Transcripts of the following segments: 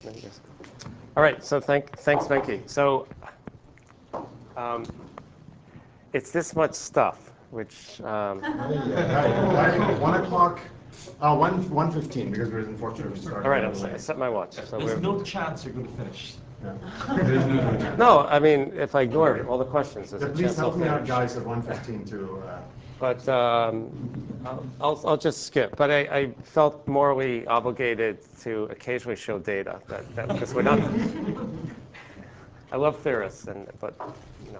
All right, so thanks, Venki. So um, it's this much stuff, which Right. 1 o'clock, 1:15, because we're unfortunately starting. all right, I set my watch. So there's no chance you're going to finish. Yeah. no, I mean, if I ignore all the questions, there's a Please chance I'll help me out, finish. guys, at 1:15 to. But I'll just skip. But I felt morally obligated to occasionally show data because we're not. I love theorists, but you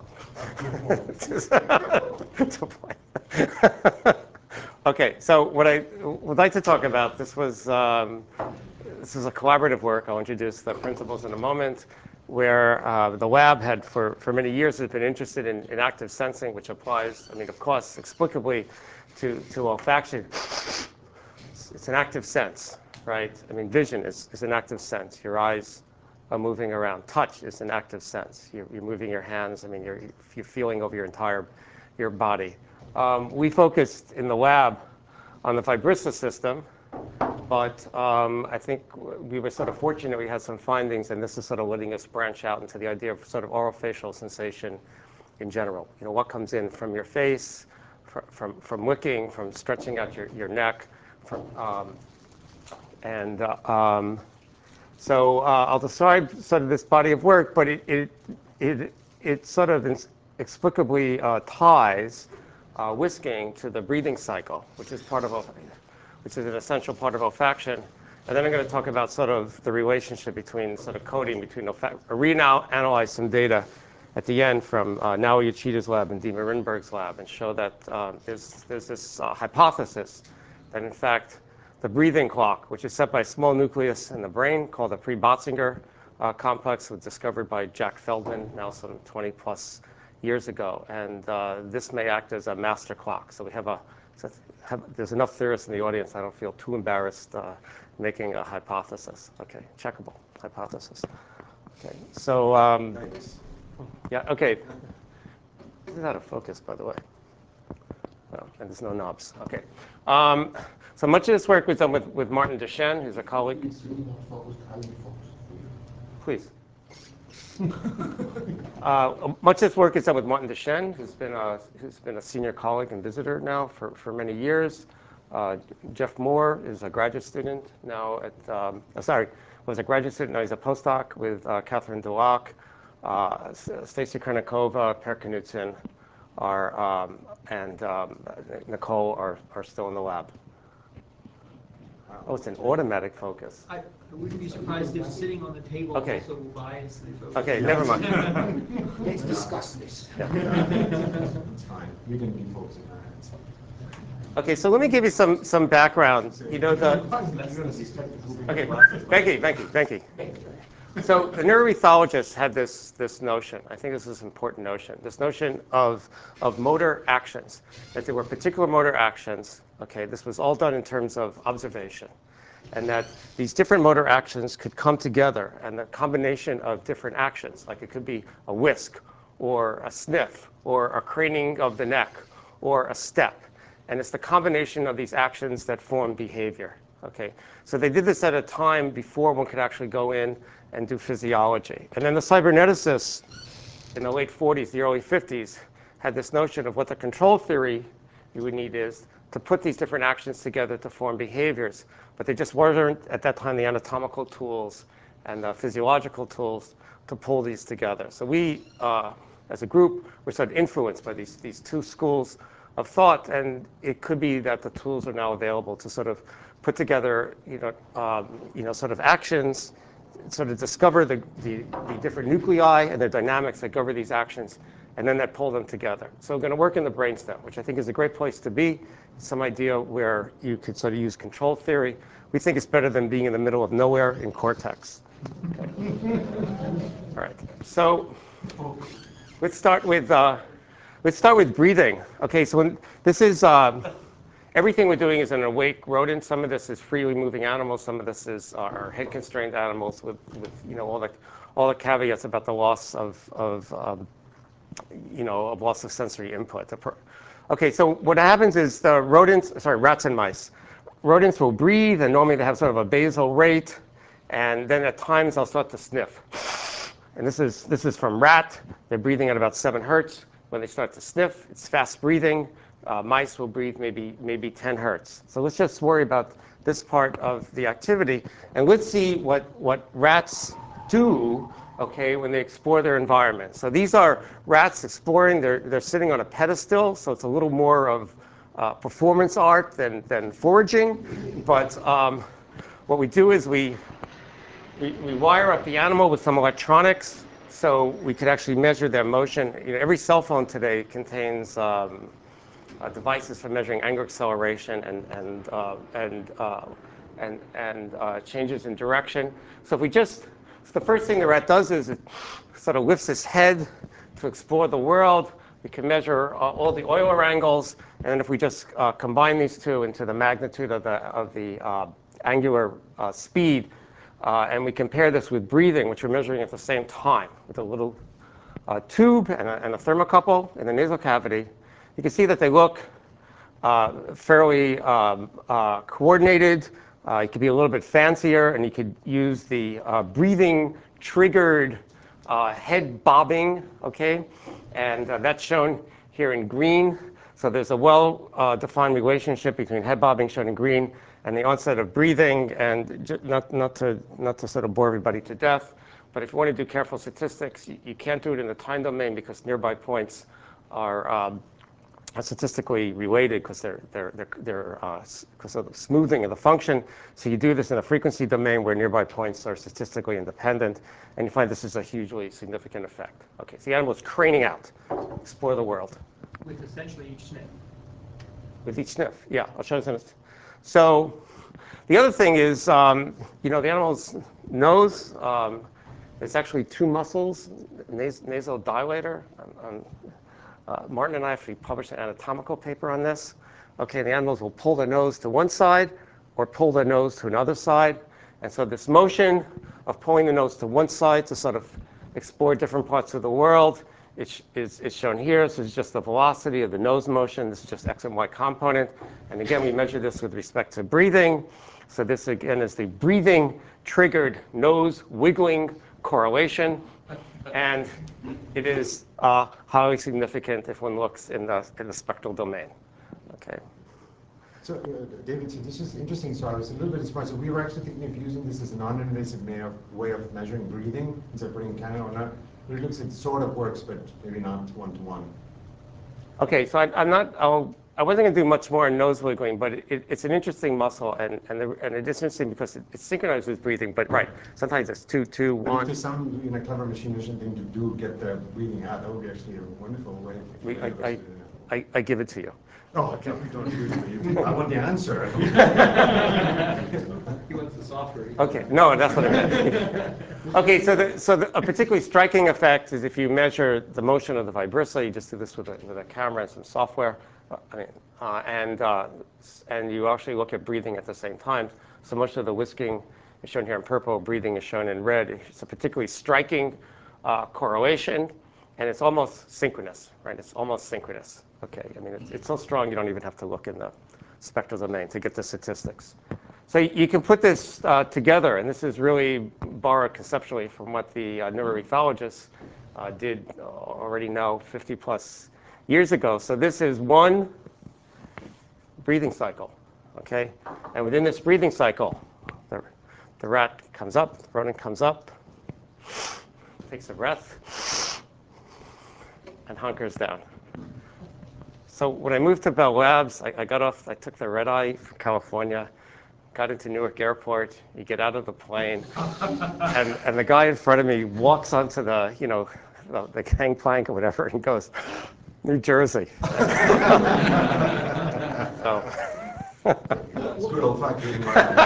know. Okay, so what I would like to talk about, this is a collaborative work. I'll introduce the principles in a moment, where the lab had for many years has been interested in active sensing, which applies, I mean, of course, explicably to olfaction. It's an active sense, right? I mean, vision is an active sense. Your eyes are moving around. Touch is an active sense. You're moving your hands. I mean, you're feeling over your body. We focused in the lab on the Vibrissa system, but I think we were sort of fortunate we had some findings, and this is sort of letting us branch out into the idea of sort of orofacial sensation in general. You know, what comes in from your face, from licking, from stretching out your neck, so I'll describe sort of this body of work, but it sort of explicably ties whisking to the breathing cycle, which is an essential part of olfaction. And then I'm going to talk about sort of the relationship between sort of coding between we now analyze some data at the end from Naoya Yoshita's lab and Dima Rinberg's lab, and show that there's this hypothesis that in fact the breathing clock, which is set by a small nucleus in the brain called the Pre-Botzinger complex, was discovered by Jack Feldman now some 20 plus years ago, and this may act as a master clock. So we there's enough theorists in the audience. I don't feel too embarrassed making a hypothesis. Okay, checkable hypothesis. Okay, so yeah, okay. This is out of focus, by the way. Oh, and there's no knobs. Okay. So much of this work was done with Martin Duchenne, who's a colleague. Please. Much of this work is done with Martin Duchenne, who's been a senior colleague and visitor now for many years. Jeff Moore is a graduate student now was a graduate student, now he's a postdoc with Catherine Dulac, Stacy Kornikova, Per Knudsen, and Nicole are still in the lab. Oh, it's an automatic focus. I wouldn't be surprised if sitting on the table also biasly focused. Okay, never mind. Let's discuss this. It's fine. We can be focusing on it. Okay, so let me give you some background. You know Okay, Venki. So the neuroethologists had this notion. I think this is an important notion. This notion of motor actions, that there were particular motor actions. Okay, this was all done in terms of observation, and that these different motor actions could come together, and the combination of different actions, like it could be a whisk, or a sniff, or a craning of the neck, or a step, and it's the combination of these actions that form behavior. Okay, so they did this at a time before one could actually go in and do physiology. And then the cyberneticists in the late 40s, the early 50s, had this notion of what the control theory you would need is to put these different actions together to form behaviors. But there just weren't, at that time, the anatomical tools and the physiological tools to pull these together. So we, as a group, were sort of influenced by these two schools of thought, and it could be that the tools are now available to sort of put together, sort of actions, sort of discover the different nuclei and the dynamics that govern these actions, and then that pull them together. So we're going to work in the brainstem, which I think is a great place to be. Some idea where you could sort of use control theory. We think it's better than being in the middle of nowhere in cortex. Okay. All right. So let's start with breathing. Okay. So this is everything we're doing is an awake rodent. Some of this is freely moving animals. Some of this is our head-constrained animals with all the caveats about the loss of loss of sensory input. Okay, so what happens is rats and mice. Rodents will breathe, and normally they have sort of a basal rate, And then at times I'll start to sniff. And this is from rat. They're breathing at about 7 hertz. When they start to sniff, it's fast breathing. Mice will breathe maybe 10 hertz. So let's just worry about this part of the activity. And let's see what rats do, okay, when they explore their environment. So these are rats exploring. They're sitting on a pedestal, so it's a little more of performance art than foraging. But what we do is we wire up the animal with some electronics so we could actually measure their motion. You know, every cell phone today contains devices for measuring angular acceleration and changes in direction. So the first thing the rat does is it sort of lifts its head to explore the world. We can measure all the Euler angles, and if we just combine these two into the magnitude of the angular speed, and we compare this with breathing, which we're measuring at the same time with a little tube and a thermocouple in the nasal cavity, you can see that they look fairly coordinated. It could be a little bit fancier, and you could use the breathing triggered head bobbing, okay? And that's shown here in green. So there's a well-defined relationship between head bobbing, shown in green, and the onset of breathing. And not to sort of bore everybody to death, but if you want to do careful statistics, you can't do it in the time domain because nearby points are statistically related because because of the smoothing of the function. So you do this in a frequency domain where nearby points are statistically independent, and you find this is a hugely significant effect. Okay, so the animal is craning out, explore the world. With essentially each sniff. With each sniff, yeah. I'll show you some. So the other thing is, the animal's nose, it's actually 2 muscles, nasodilator. Martin and I actually published an anatomical paper on this. Okay, the animals will pull their nose to one side or pull their nose to another side. And so this motion of pulling the nose to one side to sort of explore different parts of the world is shown here. So it's just the velocity of the nose motion. This is just x and y component. And again, we measure this with respect to breathing. So this again is the breathing triggered nose wiggling correlation. And it is highly significant if one looks in the spectral domain. Okay. So, David, so this is interesting. So I was a little bit surprised. So we were actually thinking of using this as a non-invasive way of measuring breathing instead of putting Canada or not. But it looks like it sort of works, but maybe not one-to-one. Okay, so I wasn't going to do much more on nose wiggling, but it's an interesting muscle, and it is interesting because it's synchronized with breathing. But right, sometimes it's 2, 2, 1. But if there's some clever machine vision thing to do, get the breathing out, that would be actually a wonderful way. I give it to you. Oh, okay. Don't use me. I want the answer. He wants the software. Okay, no, that's what I meant. Okay, so a particularly striking effect is if you measure the motion of the vibrissae. You just do this with a camera and some software, and you actually look at breathing at the same time. So much of the whisking is shown here in purple. Breathing is shown in red. It's a particularly striking correlation, and it's almost synchronous, right? It's almost synchronous. Okay, I mean it's so strong you don't even have to look in the spectral domain to get the statistics. So you can put this together, and this is really borrowed conceptually from what the neuroethologists did already now 50 plus years ago. So this is one breathing cycle, okay? And within this breathing cycle, the rat comes up, the rodent comes up, takes a breath, and hunkers down. So when I moved to Bell Labs, I took the red eye from California, got into Newark Airport. You get out of the plane, and the guy in front of me walks onto the gangplank or whatever, and goes, New Jersey. So. It's good old-fashioned.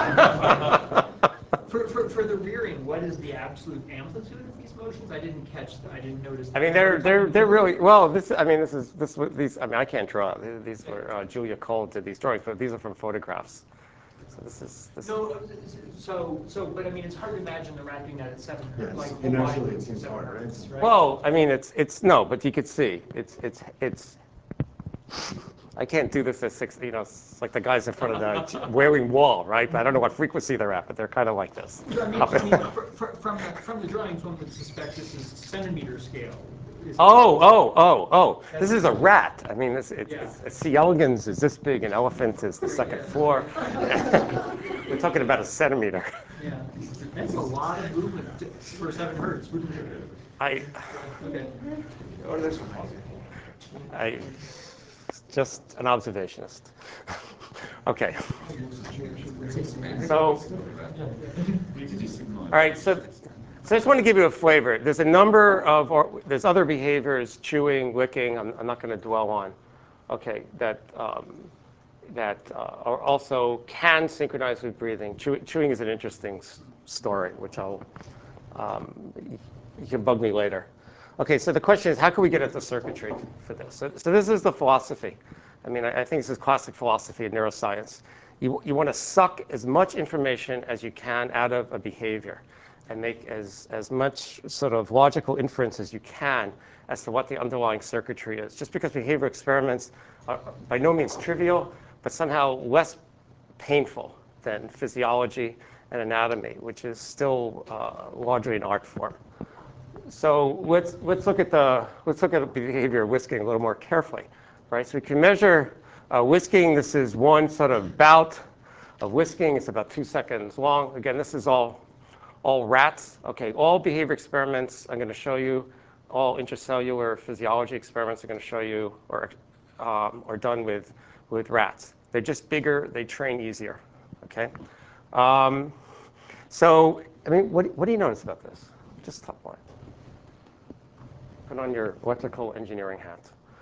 For the rearing, what is the absolute amplitude of these motions? I didn't notice. I mean, they're really well. These. I mean, I can't draw. These were Julia Cole did these drawings, but these are from photographs. So this is. No, but I mean, it's hard to imagine the rat doing that at 7. Yes, like inertially it seems hard, right? Well, I mean, it's no, but you could see it's I can't do this at 60, it's like the guys in front of the Wailing Wall, right? I don't know what frequency they're at, but they're kind of like this. I mean, from the drawings, one would suspect this is centimeter scale. This is a rat. I mean, C. elegans is this big, and elephant is the second floor. We're talking about a centimeter. Yeah, that's a lot of movement for 7 hertz. Okay. I just an observationist. Okay. So, all right. So I just want to give you a flavor. There's a number of, there's other behaviors, chewing, licking. I'm not going to dwell on. Okay, that are also can synchronize with breathing. Chewing is an interesting story, which you can bug me later. Okay, so the question is, how can we get at the circuitry for this? So this is the philosophy. I mean, I think this is classic philosophy of neuroscience. You want to suck as much information as you can out of a behavior and make as much sort of logical inference as you can as to what the underlying circuitry is. Just because behavior experiments are by no means trivial, but somehow less painful than physiology and anatomy, which is still largely an art form. So let's look at the behavior of whisking a little more carefully, right? So we can measure whisking. This is one sort of bout of whisking. It's about 2 seconds long. Again, this is all rats. Okay, all behavior experiments I'm going to show you, all intracellular physiology experiments I'm going to show you are done with rats. They're just bigger. They train easier. Okay. So I mean, what do you notice about this? Just top line. Put on your electrical engineering hat.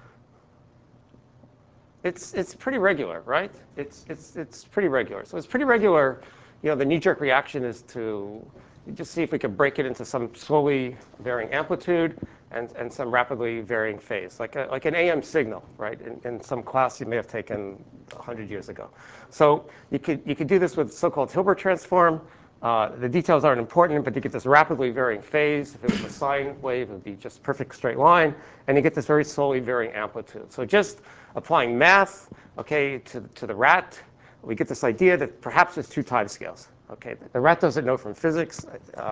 It's pretty regular, right? It's pretty regular. So it's pretty regular. The knee-jerk reaction is to just see if we can break it into some slowly varying amplitude and some rapidly varying phase, like an AM signal, right? In some class you may have taken 100 years ago. So you could do this with so-called Hilbert transform. The details aren't important, but you get this rapidly varying phase. If it was a sine wave, it would be just perfect straight line, and you get this very slowly varying amplitude. So just applying math, okay, to the rat, we get this idea that perhaps there's 2 time scales. Okay, the rat doesn't know from physics,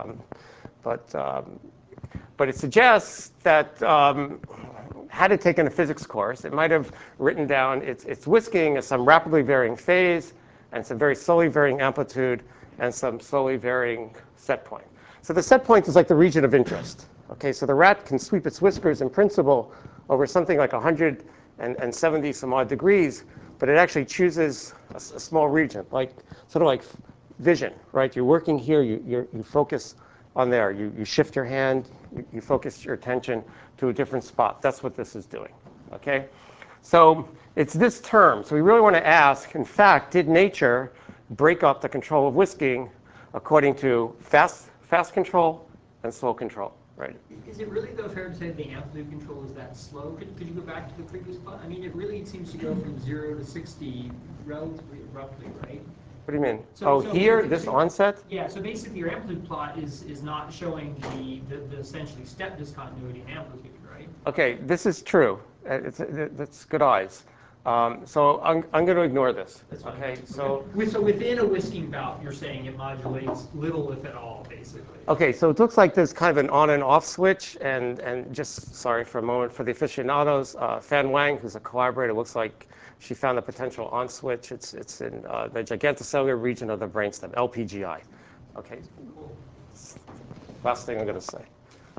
but it suggests that had it taken a physics course, it might have written down its whisking as some rapidly varying phase and some very slowly varying amplitude and some slowly varying set point. So the set point is like the region of interest. Okay, so the rat can sweep its whiskers in principle over something like 170 some odd degrees, but it actually chooses a small region, like sort of like vision, right? You're working here, you focus on there. You shift your hand, you focus your attention to a different spot. That's what this is doing, okay? So it's this term. So we really want to ask, in fact, did nature break up the control of whisking according to fast control and slow control, right? Is it really, though, fair to say the amplitude control is that slow? Could you go back to the previous plot? I mean, it really seems to go from 0 to 60 relatively roughly, right? What do you mean? So Here, this onset? Yeah, so basically your amplitude plot is not showing the essentially step discontinuity in amplitude, right? Okay, this is true. That's good eyes. So I'm going to ignore this. Okay, so within a whisking bout, you're saying it modulates little, if at all, basically. Okay, so it looks like there's kind of an on and off switch, and just sorry for a moment for the aficionados. Fan Wang, who's a collaborator, looks like she found a potential on switch. It's in the gigantocellular region of the brainstem, LPGI. Okay. Last thing I'm going to say.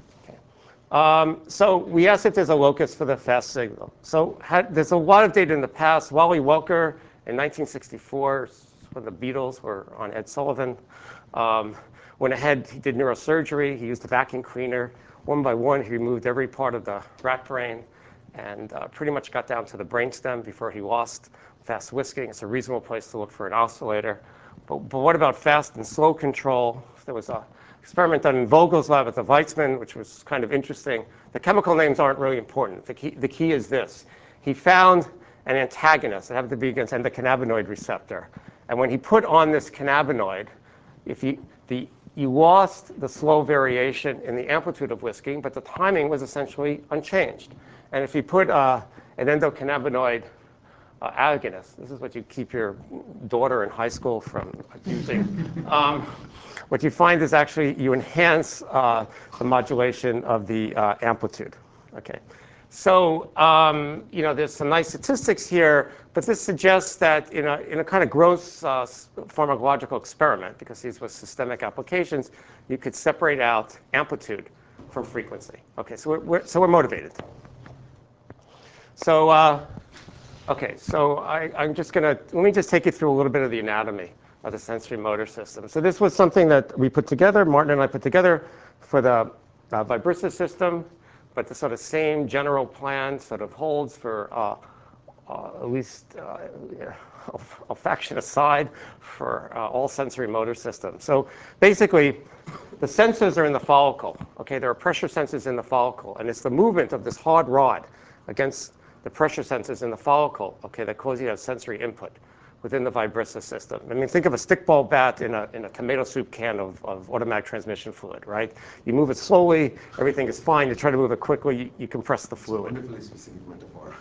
So we asked if there's a locus for the fast signal. So there's a lot of data in the past. Wally Welker in 1964, when the Beatles were on Ed Sullivan, went ahead, he did neurosurgery. He used a vacuum cleaner. One by one, he removed every part of the rat brain and pretty much got down to the brainstem before he lost fast whisking. It's a reasonable place to look for an oscillator. But what about fast and slow control? There was an experiment done in Vogel's lab at the Weizmann, which was kind of interesting. The chemical names aren't really important. The key is this. He found an antagonist. It happened to be against endocannabinoid receptor. And when he put on this cannabinoid, you lost the slow variation in the amplitude of whisking, but the timing was essentially unchanged. And if you put an endocannabinoid agonist. This is what you keep your daughter in high school from using. What you find is actually you enhance the modulation of the amplitude. Okay. So, there's some nice statistics here, but this suggests that in a kind of gross pharmacological experiment, because these were systemic applications, you could separate out amplitude from frequency. Okay, so we're motivated. So, I'm just let me just take you through a little bit of the anatomy of the sensory motor system. So this was something that we put together, Martin and I put together for the Vibrissa system. But the sort of same general plan sort of holds for at least olfaction aside for all sensory motor systems. So basically, the sensors are in the follicle. Okay, there are pressure sensors in the follicle, and it's the movement of this hard rod against the pressure sensors in the follicle. Okay, that cause you to have sensory input within the Vibrissa system. I mean, think of a stickball bat in a tomato soup can of automatic transmission fluid, right? You move it slowly, everything is fine. You try to move it quickly, you compress the fluid. Wonderfully specific metaphor.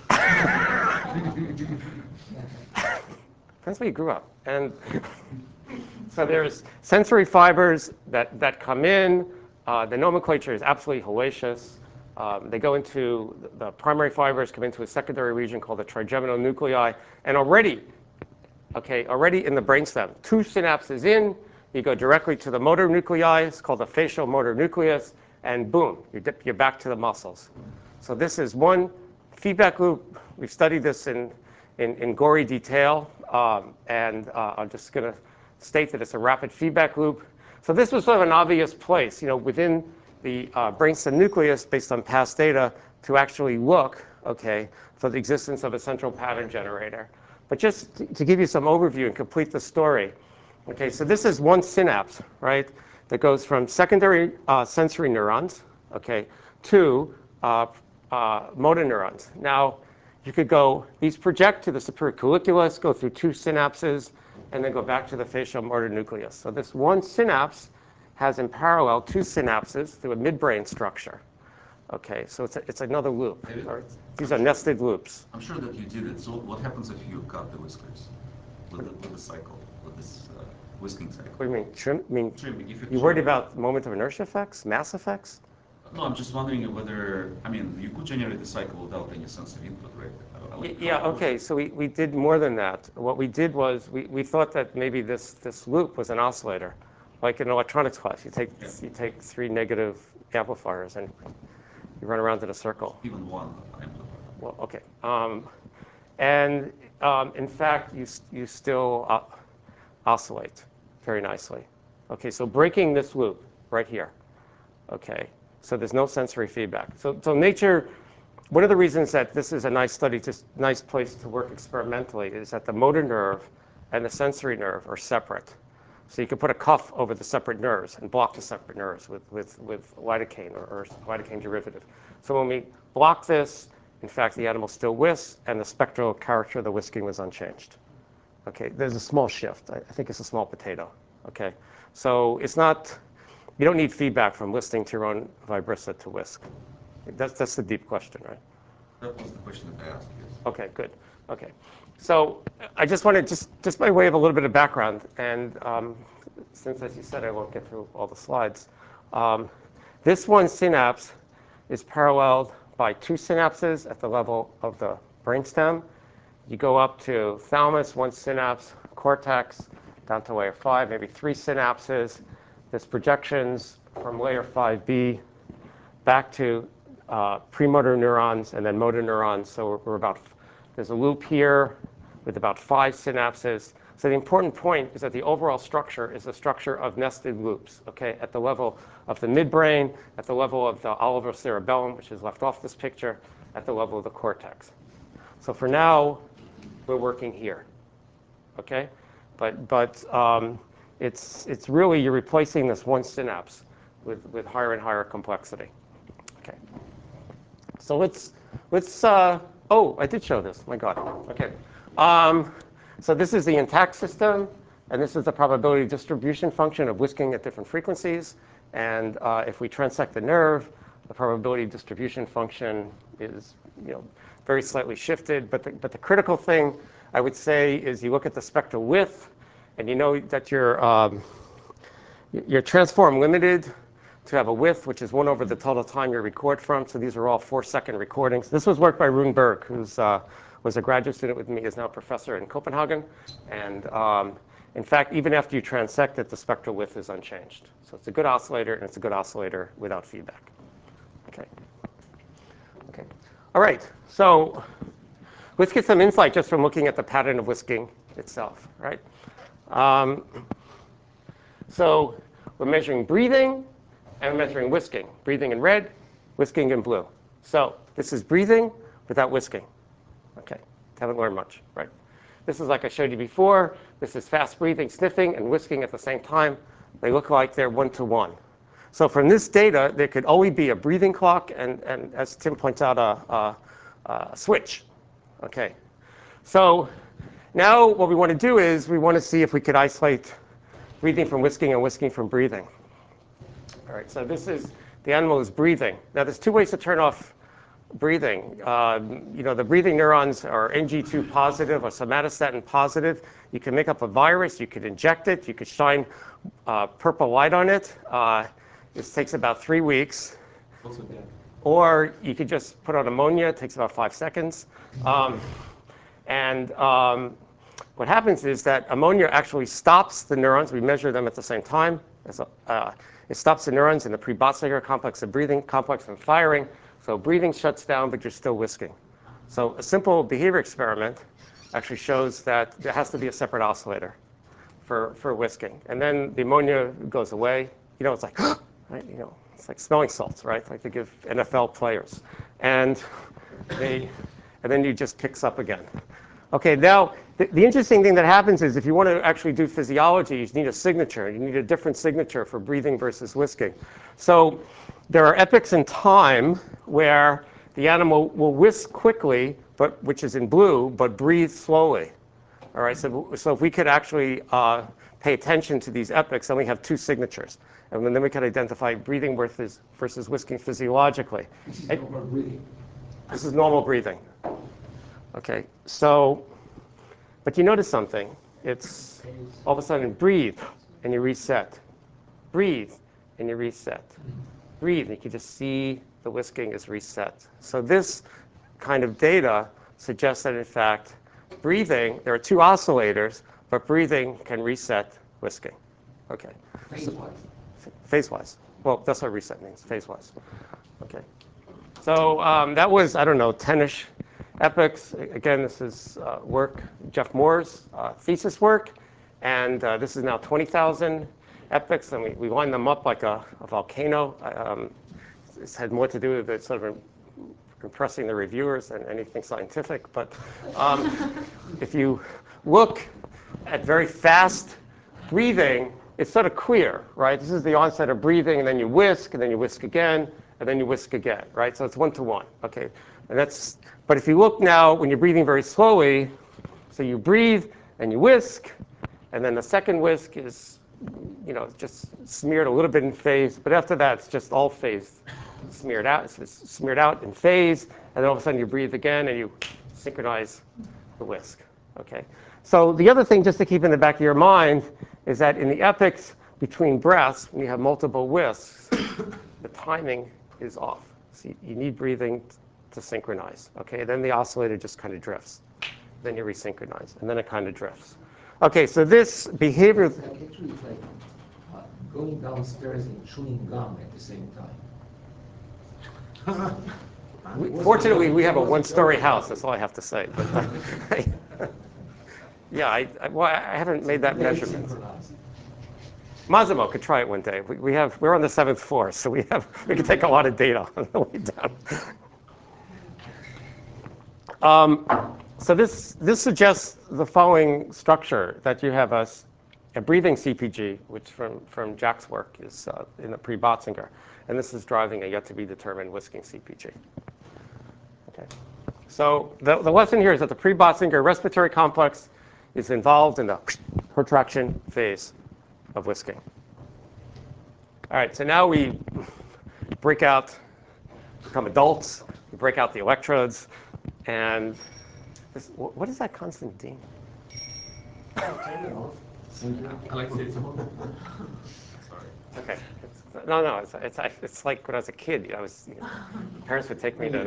That's where you grew up. And so there's sensory fibers that come in. The nomenclature is absolutely hellacious. They go into, the primary fibers come into a secondary region called the trigeminal nuclei, and already in the brainstem, 2 synapses in, you go directly to the motor nuclei. It's called the facial motor nucleus, and boom, you're back to the muscles. So this is one feedback loop. We've studied this in gory detail, and I'm just going to state that it's a rapid feedback loop. So this was sort of an obvious place, within the brainstem nucleus, based on past data, to actually look, for the existence of a central pattern generator. But just to give you some overview and complete the story, so this is one synapse, right, that goes from secondary sensory neurons, to motor neurons. Now, you could these project to the superior colliculus, go through 2 synapses, and then go back to the facial motor nucleus. So this one synapse has in parallel 2 synapses through a midbrain structure. Okay, so it's another loop. These are nested loops. I'm sure that you did it. So what happens if you cut the whiskers with the cycle, with this whisking cycle? What do you mean, trim? Trimming. If You worried about moment of inertia effects, mass effects? No, I'm just wondering whether, you could generate the cycle without any sensory input, right? Yeah, okay, so we did more than that. What we did was we thought that maybe this loop was an oscillator. Like in electronics class, you take 3 negative amplifiers and you run around in a circle. Even one amplifier. Well, okay. In fact, you still oscillate very nicely. Okay, so breaking this loop right here. Okay, so there's no sensory feedback. So nature, one of the reasons that this is a nice study, just nice place to work experimentally, is that the motor nerve and the sensory nerve are separate. So you can put a cuff over the separate nerves and block the separate nerves with lidocaine or lidocaine derivative. So when we block this, in fact, the animal still whisks, and the spectral character of the whisking was unchanged. Okay, there's a small shift. I think it's a small potato. Okay, so it's not, you don't need feedback from listening to your own Vibrissa to whisk. That's the deep question, right? That was the question that I asked, yes. Okay, good. Okay. So I just wanted, just by way of a little bit of background, and since, as you said, I won't get through all the slides, this one synapse is paralleled by 2 synapses at the level of the brainstem. You go up to thalamus, 1 synapse, cortex, down to layer 5, maybe 3 synapses. There's projections from layer 5B back to premotor neurons and then motor neurons. So there's a loop here with about 5 synapses. So the important point is that the overall structure is a structure of nested loops, at the level of the midbrain, at the level of the olivocerebellum, which is left off this picture, at the level of the cortex. So for now, we're working here, But it's really, you're replacing this one synapse with higher and higher complexity. Okay. So let's oh, I did show this. My God. Okay. So this is the intact system, and this is the probability distribution function of whisking at different frequencies. And if we transect the nerve, the probability distribution function is, very slightly shifted. But the critical thing I would say is you look at the spectral width, and you know that you're transform limited to have a width which is 1 over the total time you record from. So these are all 4-second recordings. This was work by Rune Berg, who's was a graduate student with me, is now a professor in Copenhagen. And in fact, even after you transect it, the spectral width is unchanged. So it's a good oscillator, and it's a good oscillator without feedback. Okay. Okay. All right. So let's get some insight just from looking at the pattern of whisking itself, right? So we're measuring breathing, and we're measuring whisking. Breathing in red, whisking in blue. So this is breathing without whisking. Okay, haven't learned much, right? This is like I showed you before. This is fast breathing, sniffing, and whisking at the same time. They look like they're 1-to-1. So from this data, there could only be a breathing clock and as Tim points out, a switch. Okay, so now what we want to do is we want to see if we could isolate breathing from whisking and whisking from breathing. All right, so this is, the animal is breathing. Now there's 2 ways to turn off breathing. The breathing neurons are NG2 positive or somatostatin positive. You can make up a virus, you could inject it, you could shine purple light on it. This takes about 3 weeks. Also dead. Or you could just put on ammonia, it takes about 5 seconds. What happens is that ammonia actually stops the neurons. We measure them at the same time. It stops the neurons in the pre-Botzinger complex of breathing complex from firing. So breathing shuts down, but you're still whisking. So a simple behavior experiment actually shows that there has to be a separate oscillator for whisking. And then the ammonia goes away. It's like, right? It's like smelling salts, right? Like they give NFL players. And then you just picks up again. Okay, now the interesting thing that happens is if you want to actually do physiology, you need a signature. You need a different signature for breathing versus whisking. So there are epochs in time where the animal will whisk quickly, which is in blue, but breathe slowly. All right, so if we could actually pay attention to these epochs, then we have 2 signatures. And then we can identify breathing versus whisking physiologically. This is normal breathing. This is normal breathing. Okay, so, but you notice something. It's all of a sudden breathe, and you reset. Breathe, and you reset. Breathe, and you can just see the whisking is reset. So this kind of data suggests that, in fact, breathing, there are 2 oscillators, but breathing can reset whisking. Okay. Phase-wise. Phase-wise. Well, that's what reset means, phase-wise. Okay. So that was, 10-ish epochs. Again, this is work, Jeff Moore's thesis work. And this is now 20,000 epochs, and we line them up like a volcano. This had more to do with it sort of impressing the reviewers than anything scientific. But if you look at very fast breathing, it's sort of clear, right? This is the onset of breathing, and then you whisk, and then you whisk again, and then you whisk again, right? So it's 1-to-1, okay? But if you look now, when you're breathing very slowly, so you breathe and you whisk, and then the second whisk is, just smeared a little bit in phase, but after that, it's just all phase smeared out. It's smeared out in phase, and then all of a sudden you breathe again, and you synchronize the whisk, okay? So the other thing just to keep in the back of your mind is that in the epochs between breaths, when you have multiple whisks, the timing is off. So you need breathing to synchronize, okay? Then the oscillator just kind of drifts. Then you resynchronize, and then it kind of drifts. Okay, so this behavior... It's like going downstairs and chewing gum at the same time. Fortunately, we have a 1-story house. That's all I have to say. But, yeah, I haven't made that measurement. Massimo could try it one day. We're on the 7th floor, so we can take a lot of data on the way down. So this suggests the following structure, that you have a breathing CPG, which from Jack's work is in the pre-Botzinger, and this is driving a yet to be determined whisking CPG. Okay. So the lesson here is that the pre-Botzinger respiratory complex is involved in the protraction phase of whisking. All right, so now we break out become adults, we break out the electrodes, and what is that constant ding? I like to say something. Sorry. Okay. No. It's like when I was a kid. Parents would take me to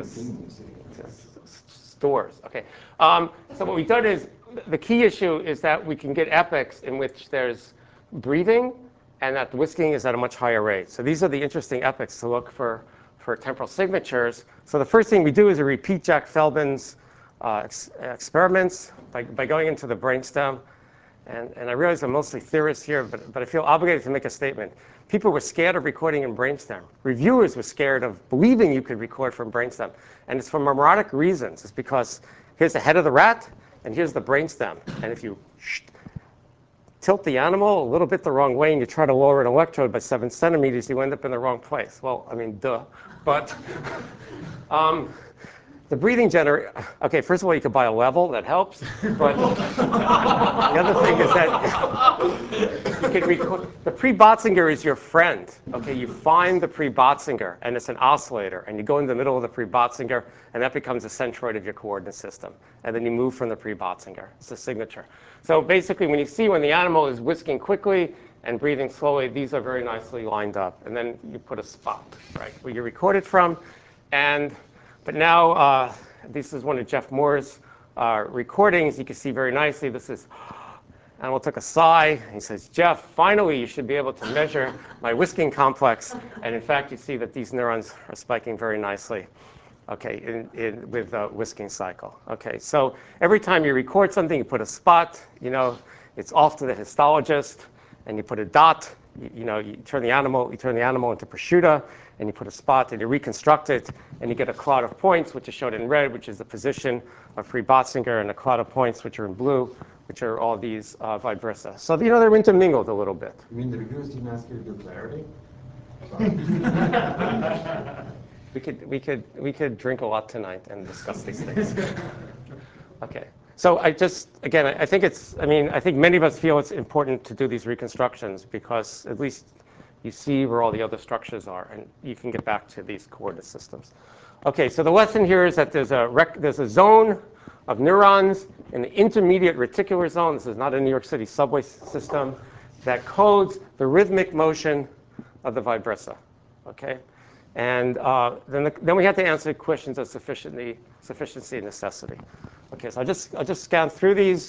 stores. Okay. So what we've done is the key issue is that we can get epochs in which there's breathing, and that the whisking is at a much higher rate. So these are the interesting epochs to look for temporal signatures. So the first thing we do is we repeat Jack Feldman's experiments by going into the brainstem. And I realize I'm mostly theorist here, but I feel obligated to make a statement. People were scared of recording in brainstem. Reviewers were scared of believing you could record from brainstem. And it's for neurotic reasons. It's because here's the head of the rat, and here's the brainstem. And if you tilt the animal a little bit the wrong way and you try to lower an electrode by 7 centimeters, you end up in the wrong place. Well, I mean, duh. But the breathing generator, okay, first of all, you could buy a level, that helps. But the other thing is that you can record, the pre-Botzinger is your friend. Okay, you find the pre-Botzinger, and it's an oscillator, and you go in the middle of the pre-Botzinger, and that becomes the centroid of your coordinate system. And then you move from the pre-Botzinger. It's a signature. So basically, when you see when the animal is whisking quickly and breathing slowly, these are very nicely lined up. And then you put a spot, right, where you record it from. But now, this is one of Jeff Moore's recordings. You can see very nicely, this is, animal took a sigh. He says, Jeff, finally you should be able to measure my whisking complex. And in fact, you see that these neurons are spiking very nicely, okay, with the whisking cycle. Okay, so every time you record something, you put a spot, it's off to the histologist, and you put a dot, you turn the animal into prosciutto, and you put a spot, and you reconstruct it, and you get a cloud of points, which is shown in red, which is the position of pre-Botzinger, and a cloud of points, which are in blue, which are all these vibrissa. So, they're intermingled a little bit. You mean the reviewers didn't ask you to do clarity? We could drink a lot tonight and discuss these things. Okay. So I think many of us feel it's important to do these reconstructions because at least you see where all the other structures are, and you can get back to these coordinate systems. Okay, so the lesson here is that there's a zone of neurons in the intermediate reticular zone. This is not a New York City subway system that codes the rhythmic motion of the vibrissa. Okay, and then we have to answer questions of sufficiency, and necessity. Okay, so I'll just scan through these.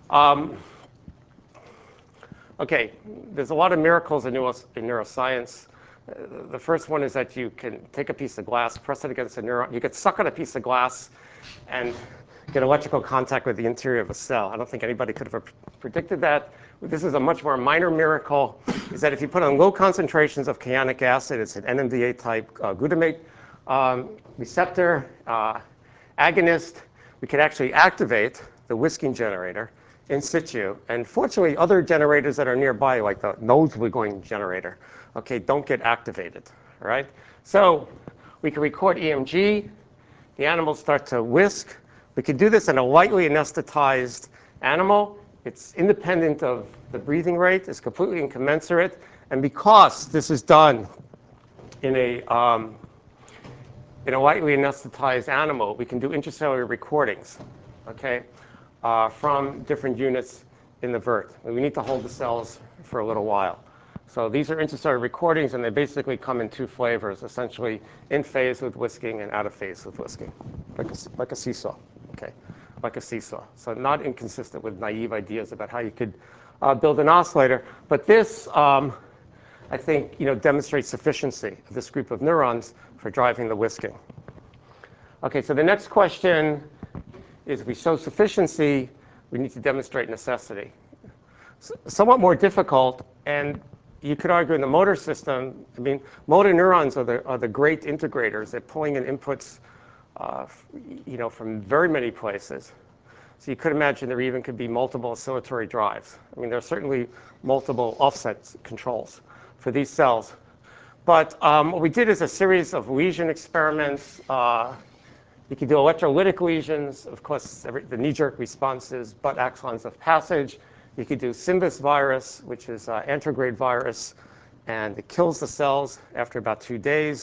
Okay, there's a lot of miracles in neuroscience. The first one is that you can take a piece of glass, press it against a neuron. You could suck on a piece of glass and get electrical contact with the interior of a cell. I don't think anybody could have predicted that. This is a much more minor miracle, is that if you put on low concentrations of cyanuric acid, it's an NMDA type glutamate receptor agonist, we could actually activate the whisking generator in situ. And fortunately, other generators that are nearby, like the nosebleed going generator, okay, don't get activated, all right? So we can record EMG. The animals start to whisk. We could do this in a lightly anesthetized animal. It's independent of the breathing rate. It's completely incommensurate. And because this is done in a lightly anesthetized animal, we can do intracellular recordings, okay, from different units in the vert. And we need to hold the cells for a little while. So these are intracellular recordings, and they basically come in two flavors, essentially in phase with whisking and out of phase with whisking, like a seesaw, okay, like a seesaw. So not inconsistent with naive ideas about how you could build an oscillator. But this, I think, demonstrates sufficiency of this group of neurons for driving the whisking. Okay, so the next question is, if we show sufficiency, we need to demonstrate necessity. Somewhat more difficult, and you could argue in the motor system, motor neurons are the great integrators. They're pulling in inputs, from very many places. So you could imagine there even could be multiple oscillatory drives. There are certainly multiple offset controls for these cells. But what we did is a series of lesion experiments. You can do electrolytic lesions. Of course, the knee-jerk response is butt axons of passage. You could do Symbis virus, which is anterograde virus, and it kills the cells after about 2 days.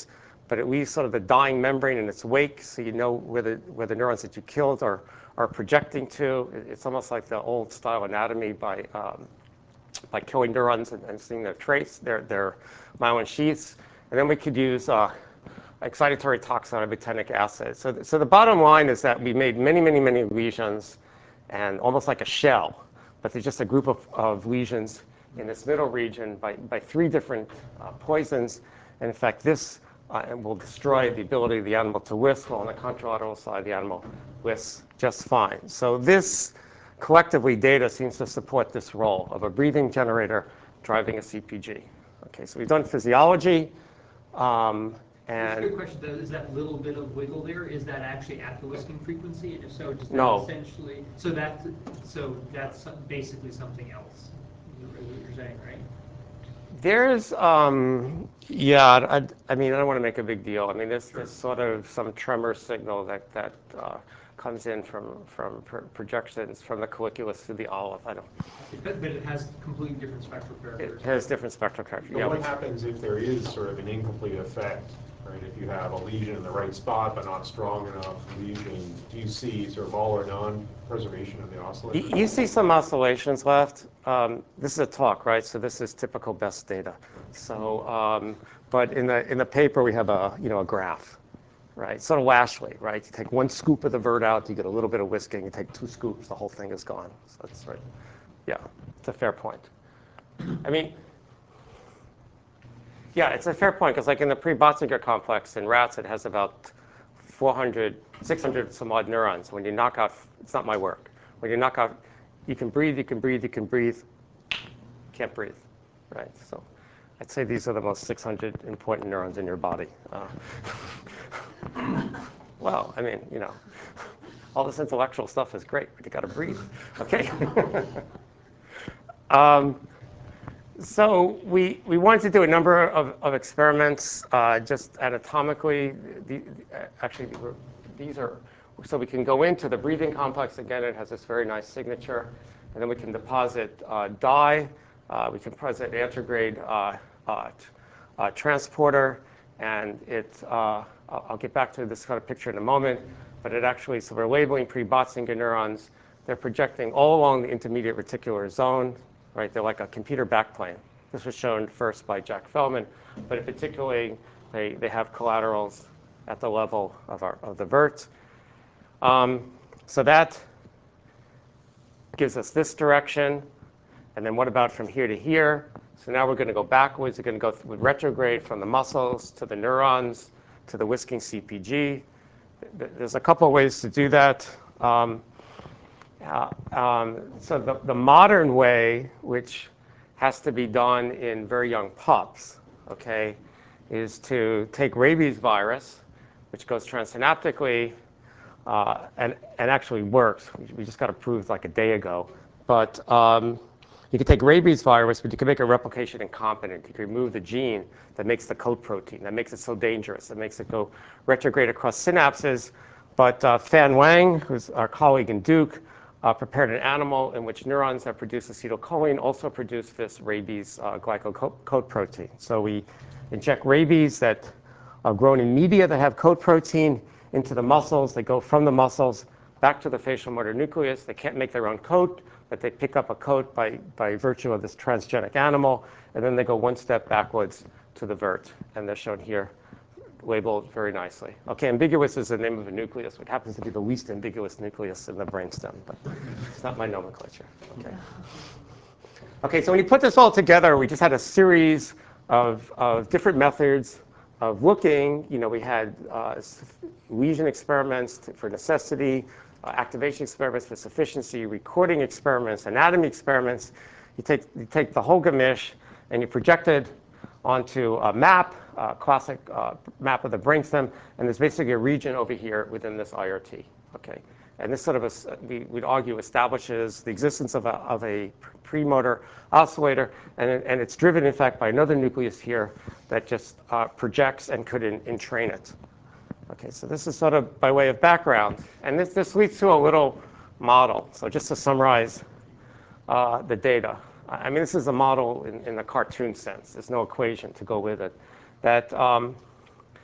but it leaves sort of the dying membrane in its wake, so you know where the neurons that you killed are projecting to. It's almost like the old style anatomy by killing neurons and seeing their trace, their myelin sheaths. And then we could use excitatory toxin ibotenic acid. So the bottom line is that we made many, many, many lesions, and almost like a shell, but there's just a group of lesions in this middle region by 3 different poisons. And in fact, this will destroy the ability of the animal to whisk, while on the contralateral side, the animal whisks just fine. So this collectively data seems to support this role of a breathing generator driving a CPG. Okay, so we've done physiology. That's a good question, though. Is that little bit of wiggle there, is that actually at the whisking frequency? And if so, does that No. essentially, so that's basically something else, is what you're saying, right? There's, yeah, I mean, I don't want to make a big deal. I mean, there's sort of some tremor signal that comes in from projections from the colliculus to the olive. I don't. But it has completely different spectral characteristics. It has different spectral characteristics. But Yeah. what happens if there is sort of an incomplete effect, right? If you have a lesion in the right spot but not strong enough lesion, do you see sort of all or none preservation of the oscillator? You see some oscillations left. This is a talk, right? So this is typical best data. So, but in the paper we have a graph, right? Sort of Lashley, right? You take 1 scoop of the vert out, you get a little bit of whisking. You take 2 scoops, the whole thing is gone. So that's right. Yeah, it's a fair point. I mean, yeah, it's a fair point because, like in the pre-Botzinger complex in rats, it has about 400, 600 some odd neurons. When you knock out, it's not my work. When you knock out, you can breathe, you can breathe, you can breathe, can't breathe, right? So I'd say these are the most 600 important neurons in your body. Well, I mean, all this intellectual stuff is great, but you got to breathe, okay? So we wanted to do a number of experiments just anatomically. Actually, these are, so we can go into the breathing complex. Again, it has this very nice signature. And then we can deposit dye. We can deposit antegrade transporter. And I'll get back to this kind of picture in a moment. But it actually, so we're labeling pre-Botzinger neurons. They're projecting all along the intermediate reticular zone. Right, they're like a computer backplane. This was shown first by Jack Feldman, but particularly they have collaterals at the level of the vert. So that gives us this direction, and then what about from here to here? So now we're going to go backwards. We're going to go with retrograde from the muscles to the neurons to the whisking CPG. There's a couple of ways to do that. So the modern way, which has to be done in very young pups, okay, is to take rabies virus, which goes transsynaptically and actually works. We just got approved like a day ago. But you can take rabies virus, but you can make a replication incompetent. You can remove the gene that makes the coat protein, that makes it so dangerous, that makes it go retrograde across synapses. But Fan Wang, who's our colleague in Duke, prepared an animal in which neurons that produce acetylcholine also produce this rabies glycocoat protein. So we inject rabies that are grown in media that have coat protein into the muscles. They go from the muscles back to the facial motor nucleus. They can't make their own coat, but they pick up a coat by virtue of this transgenic animal, and then they go 1 step backwards to the vert, and they're shown here labeled very nicely. Okay, ambiguous is the name of a nucleus, which happens to be the least ambiguous nucleus in the brainstem, but it's not my nomenclature. Okay. Okay, so when you put this all together, we just had a series of different methods of looking. We had lesion experiments for necessity, activation experiments for sufficiency, recording experiments, anatomy experiments. You take the whole gamish and you project it onto a map, classic map of the brainstem, and there's basically a region over here within this IRT. Okay, and this sort of we'd argue establishes the existence of a premotor oscillator, and it's driven in fact by another nucleus here that just projects and could entrain it. Okay, so this is sort of by way of background, and this leads to a little model. So just to summarize the data. I mean, this is a model in the cartoon sense. There's no equation to go with it. That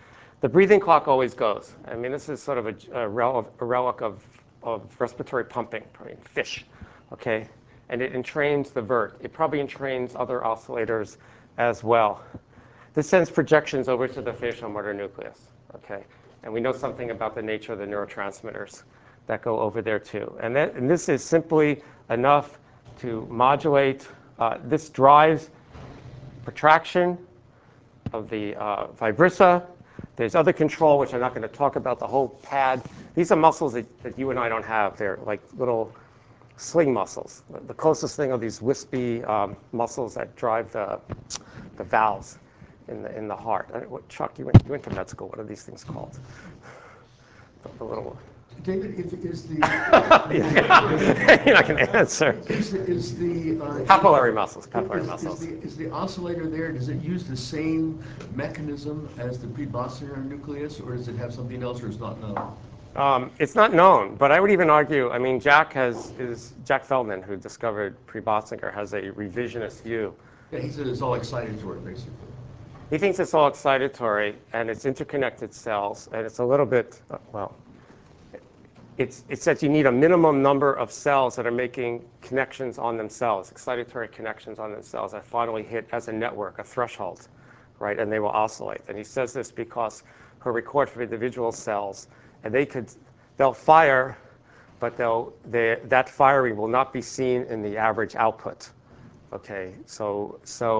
the breathing clock always goes. I mean, this is sort of a relic of respiratory pumping, probably in fish, okay? And it entrains the vert. It probably entrains other oscillators as well. This sends projections over to the facial motor nucleus, okay? And we know something about the nature of the neurotransmitters that go over there too. And this is simply enough to modulate. This drives protraction of the vibrissa. There's other control, which I'm not going to talk about, the whole pad. These are muscles that you and I don't have. They're like little sling muscles. The closest thing are these wispy muscles that drive the valves in the heart. Chuck, you went to med school. What are these things called? The little. David, is the You're not going to answer. is the Papillary muscles. Papillary muscles. Is the oscillator there? Does it use the same mechanism as the pre-Bossinger nucleus, or does it have something else, or is not known? It's not known, but I would even argue. I mean, Jack Feldman, who discovered pre-Bossinger, has a revisionist view. Yeah, he said it's all excitatory, basically. He thinks it's all excitatory, and it's interconnected cells, and it's a little bit, well, it says you need a minimum number of cells that are making connections on themselves, excitatory connections on themselves, that finally hit as a network, a threshold, right, and they will oscillate. And he says this because he'll record for individual cells, and they'll fire, but that firing will not be seen in the average output. Okay, so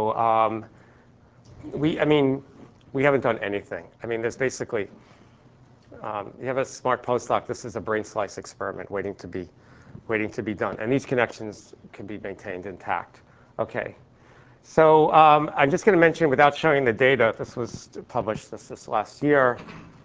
we haven't done anything. I mean, there's basically, you have a smart postdoc. This is a brain slice experiment waiting to be done, and these connections can be maintained intact. Okay, so I'm just going to mention, without showing the data, this was published this last year.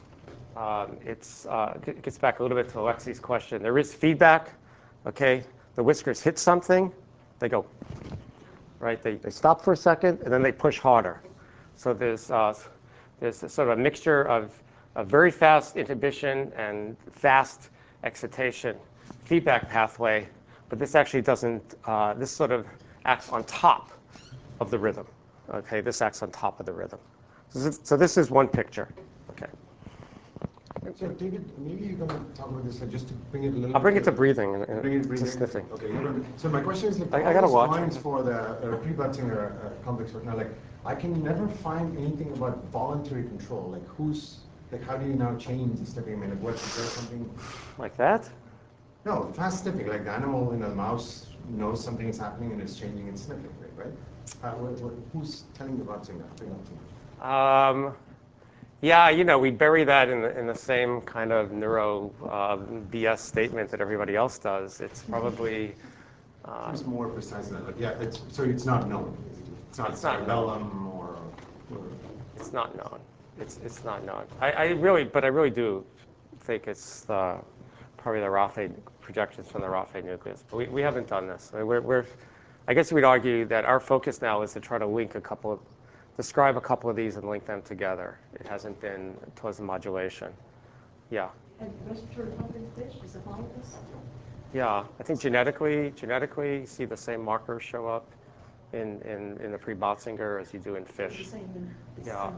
It gets back a little bit to Alexi's question. There is feedback. Okay, the whiskers hit something, they go, right? They stop for a second, and then they push harder. So there's sort of a mixture of very fast inhibition and fast excitation feedback pathway, but this actually doesn't, this sort of acts on top of the rhythm. Okay, this acts on top of the rhythm. So this is one picture. Okay. So David, maybe you're going to talk about this just to bring it a little. I'll bring it to breathing and breathing. to sniffing. Okay. So my question is, like, I gotta watch. drawings for the pre-Bossinger complex right now, like, I can never find anything about voluntary control. Like, how do you now change the stepping? I mean, like, is there something Like that? No, fast stepping. Like the animal in a mouse knows something is happening and is changing its sniffing rate, right? Who's telling you about that? Yeah, we bury that in the same kind of neuro BS statement that everybody else does. It's probably Seems more precise than that. Yeah, so it's not known. It's not cerebellum or. It's not known. It's not known. I really do think it's probably the Raphé projections from the Raphé nucleus. But we haven't done this. I guess we'd argue that our focus now is to try to describe a couple of these and link them together. It hasn't been towards the modulation. Yeah. And respiratory pump in fish, is it homologous? Yeah, I think genetically, you see the same markers show up in the pre-Bossinger as you do in fish. It's the same, Yeah.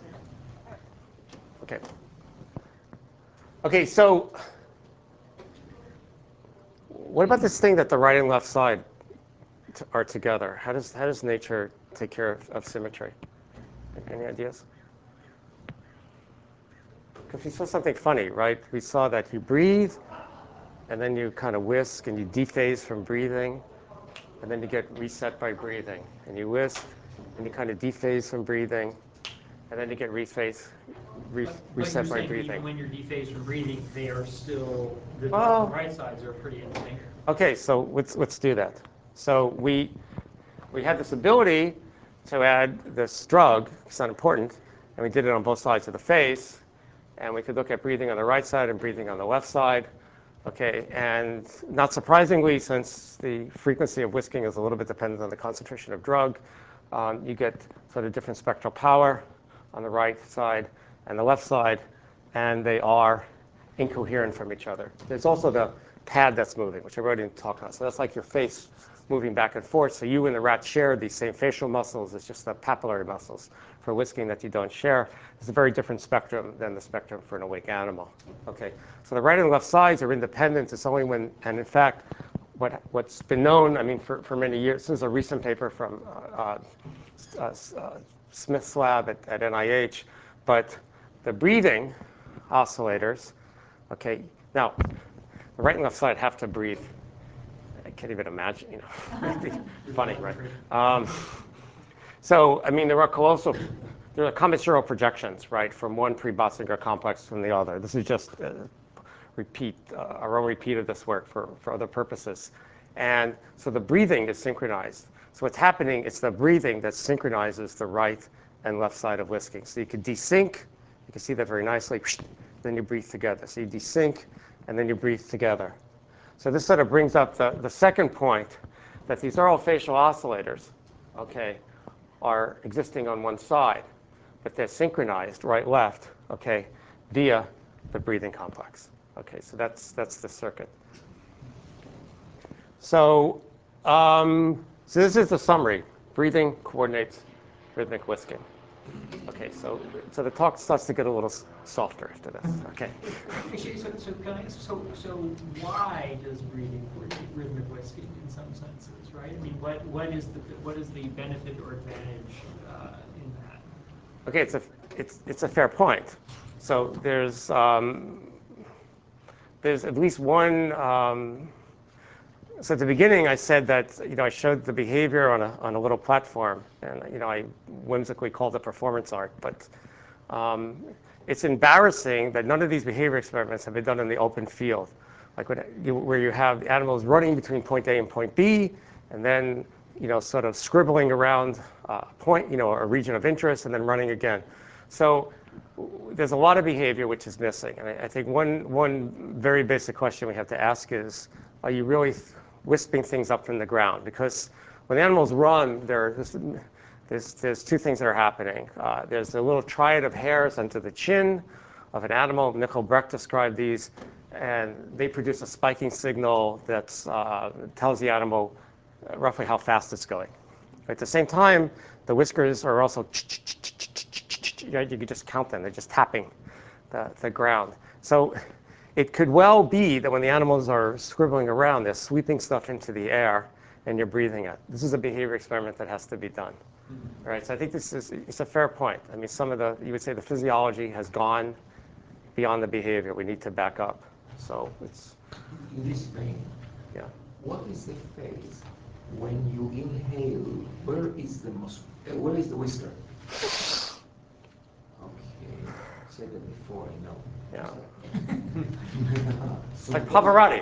Okay. Okay, so what about this thing that the right and left side are together? How does nature take care of symmetry? Any ideas? Because we saw something funny, right? We saw that you breathe, and then you kind of whisk, and you dephase from breathing, and then you get reset by breathing. And you whisk, and you kind of dephase from breathing, and then you get reset by breathing. Even when you're dephased from breathing, they are still, the right sides are pretty in sync. Okay, so let's do that. So we had this ability to add this drug, it's not important, and we did it on both sides of the face, and we could look at breathing on the right side and breathing on the left side. Okay, and not surprisingly, since the frequency of whisking is a little bit dependent on the concentration of drug, you get sort of different spectral power on the right side and the left side, and they are incoherent from each other. There's also the pad that's moving, which I already talked about. So that's like your face moving back and forth. So you and the rat share these same facial muscles. It's just the papillary muscles for whisking that you don't share. It's a very different spectrum than the spectrum for an awake animal. Okay, so the right and left sides are independent. It's only when, and in fact, what's been known, I mean, for many years, this is a recent paper from Smith's lab at NIH, but the breathing oscillators, okay, now, the right and left side have to breathe. I can't even imagine, you know, it'd be funny, right? So, I mean, there are commissurial projections, right, from one pre-Botzinger complex from the other. This is just our own repeat of this work for other purposes. And so the breathing is synchronized. So what's happening is the breathing that synchronizes the right and left side of whisking. So you could desync, you can see that very nicely, then you breathe together. So you desync, and then you breathe together. So this sort of brings up the second point, that these oral facial oscillators, okay, are existing on one side, but they're synchronized right-left, okay, via the breathing complex. Okay, so that's the circuit. So, so this is the summary. Breathing coordinates rhythmic whisking. Okay, so the talk starts to get a little softer after this. Okay. Actually, so can I ask, so why does breathing coordinate rhythmic whisking in some senses, right? I mean, what is the benefit or advantage in that? Okay, it's a fair point. So there's at least one. So at the beginning, I said that, you know, I showed the behavior on a little platform, and, you know, I whimsically called it performance art. But it's embarrassing that none of these behavior experiments have been done in the open field, like where you have animals running between point A and point B, and then, you know, sort of scribbling around a point, you know, a region of interest, and then running again. So there's a lot of behavior which is missing. And I think one very basic question we have to ask is, are you really wisping things up from the ground? Because when the animals run, there's two things that are happening. There's a little triad of hairs under the chin of an animal. Nicole Brecht described these, and they produce a spiking signal that tells the animal roughly how fast it's going. At the same time, the whiskers are also, you can just count them. They're just tapping the ground. So it could well be that when the animals are scribbling around, they're sweeping stuff into the air, and you're breathing it. This is a behavior experiment that has to be done. All right, so I think it's a fair point. I mean, you would say the physiology has gone beyond the behavior. We need to back up. So it's... In this vein, yeah. what is the phase when you inhale? Where is the whisker? Okay, I said that before, I know. Yeah. It's So like Pavarotti.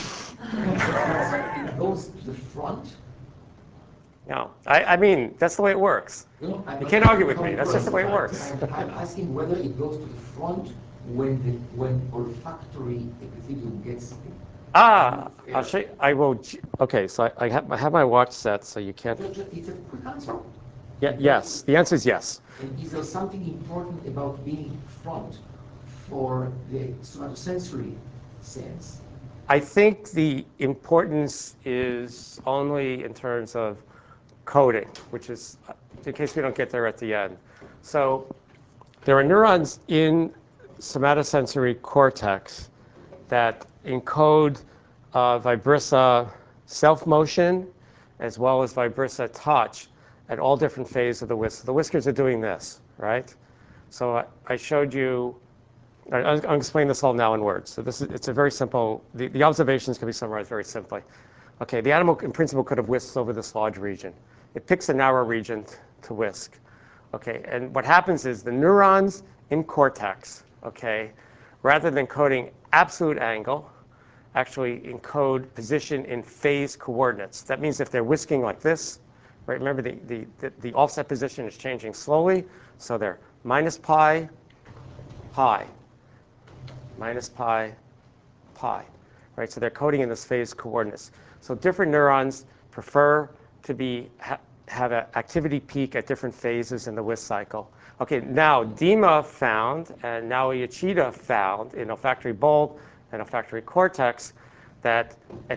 it goes to the front. No, I mean, that's the way it works. You can't argue with me. That's just the way it works. I'm asking whether it goes to the front when olfactory epithelium gets it. I'll show you. I will. Okay, so I have my watch set, so you can't. It's a quick answer. Yeah, yes. The answer is yes. And is there something important about being front for the somatosensory sense? I think the importance is only in terms of coding, which is, in case we don't get there at the end. So there are neurons in somatosensory cortex that encode vibrissa self-motion as well as vibrissa touch at all different phases of the whisker. The whiskers are doing this, right? So I showed you, I'll explain this all now in words. So it's a very simple, the observations can be summarized very simply. Okay, the animal in principle could have whisked over this large region. It picks a narrow region to whisk. Okay, and what happens is the neurons in cortex, okay, rather than coding absolute angle, actually encode position in phase coordinates. That means if they're whisking like this, right, remember the offset position is changing slowly, so they're minus pi, pi, minus pi, pi, right? So they're coding in this phase coordinates. So different neurons prefer to have an activity peak at different phases in the whisk cycle. Okay, now Dima found, and now Yoshida found in olfactory bulb and olfactory cortex that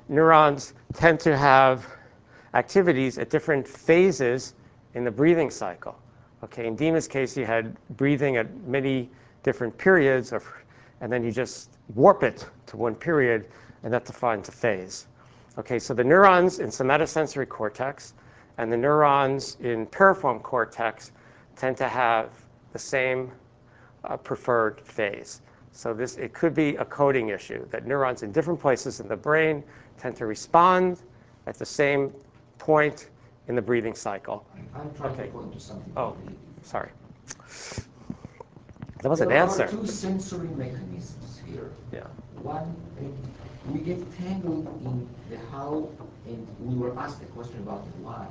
neurons tend to have activities at different phases in the breathing cycle. Okay, in Dima's case, you had breathing at many different periods, and then you just warp it to one period, and that defines a phase. Okay, so the neurons in somatosensory cortex and the neurons in piriform cortex tend to have the same preferred phase. So it could be a coding issue, that neurons in different places in the brain tend to respond at the same point in the breathing cycle. I'm trying to point to something. Oh, sorry. That was an answer. There are two sensory mechanisms here. Yeah. One, we get tangled in the how, and we were asked a question about the why.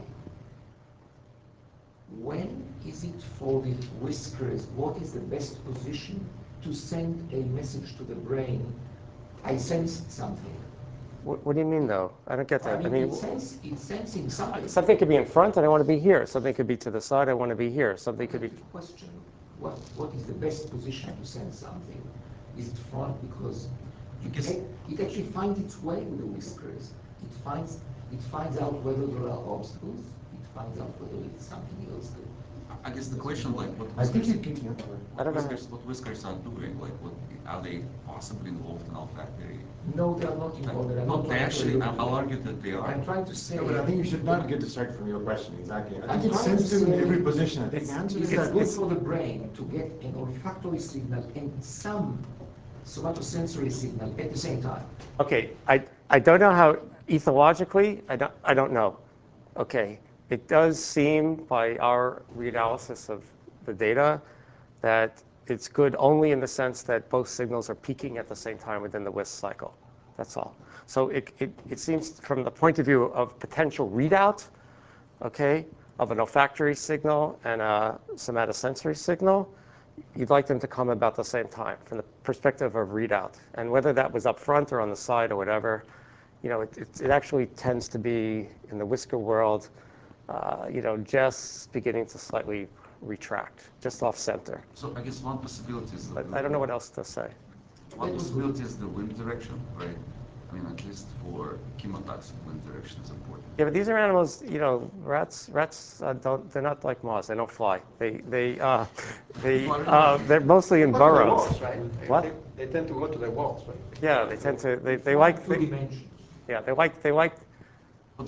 When is it for the whiskers, what is the best position to send a message to the brain? I sensed something. What do you mean, though? I don't get that. I mean, it's sensing something. Something could be in front, and I want to be here. Something could be to the side, I want to be here. Something could be... Question, what is the best position to send something? Is it front? Because it actually finds its way with the whiskers. It finds out whether there are obstacles. It finds out whether it's something else. I guess the question, like, what I think whiskers, you can. what whiskers are doing, like, what are they possibly involved in olfactory? No, they are not involved. No, they actually, I'll argue that they are. I'm trying to say. No, but I think you should not get distracted from your question, exactly. I think I'm it's trying to sensitive in say every position. I think the answer is It's that good for the brain to get an olfactory signal and some somatosensory signal at the same time. Okay, I don't know how ethologically, I don't know. Okay, it does seem by our reanalysis of the data that it's good only in the sense that both signals are peaking at the same time within the whisk cycle. That's all. So it seems from the point of view of potential readout, okay, of an olfactory signal and a somatosensory signal, you'd like them to come about the same time from the perspective of readout. And whether that was up front or on the side or whatever, you know, it actually tends to be in the whisker world, you know, just beginning to slightly retract, just off center. So I guess one possibility is But I don't know what else to say. one possibility is the wind direction, right? I mean, at least for chemotoxic, wind direction is important. Yeah, but these are animals, you know, rats they're not like moths, they don't fly. They're mostly in burrows. Walls, right? What? They tend to go to their walls, right? Yeah, they tend to, they like, Two dimensions. yeah, they like, But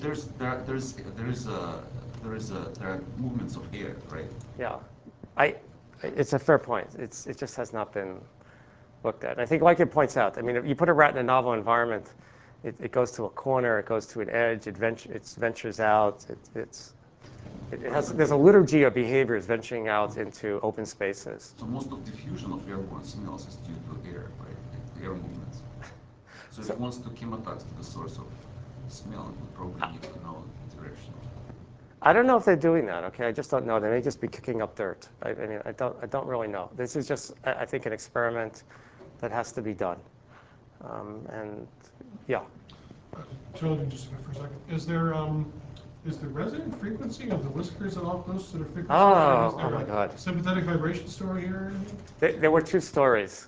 there are movements of air, right? yeah. It's a fair point. It just has not been looked at. I think like it points out, I mean, if you put a rat in a novel environment, it goes to a corner, it goes to an edge, it ventures out, there's a liturgy of behaviors venturing out into open spaces. So most of diffusion of airborne signals is due to air, right? Air movements. So if it wants to chemotox to the source of smell, it would probably need to know the direction. I don't know if they're doing that. Okay, I just don't know. They may just be kicking up dirt. I mean, I don't really know. This is just, I think, an experiment that has to be done. And yeah. Children, just for a second. Is the resonant frequency of the whiskers at all close to the frequency? Oh my God. Sympathetic vibration story here? There were two stories.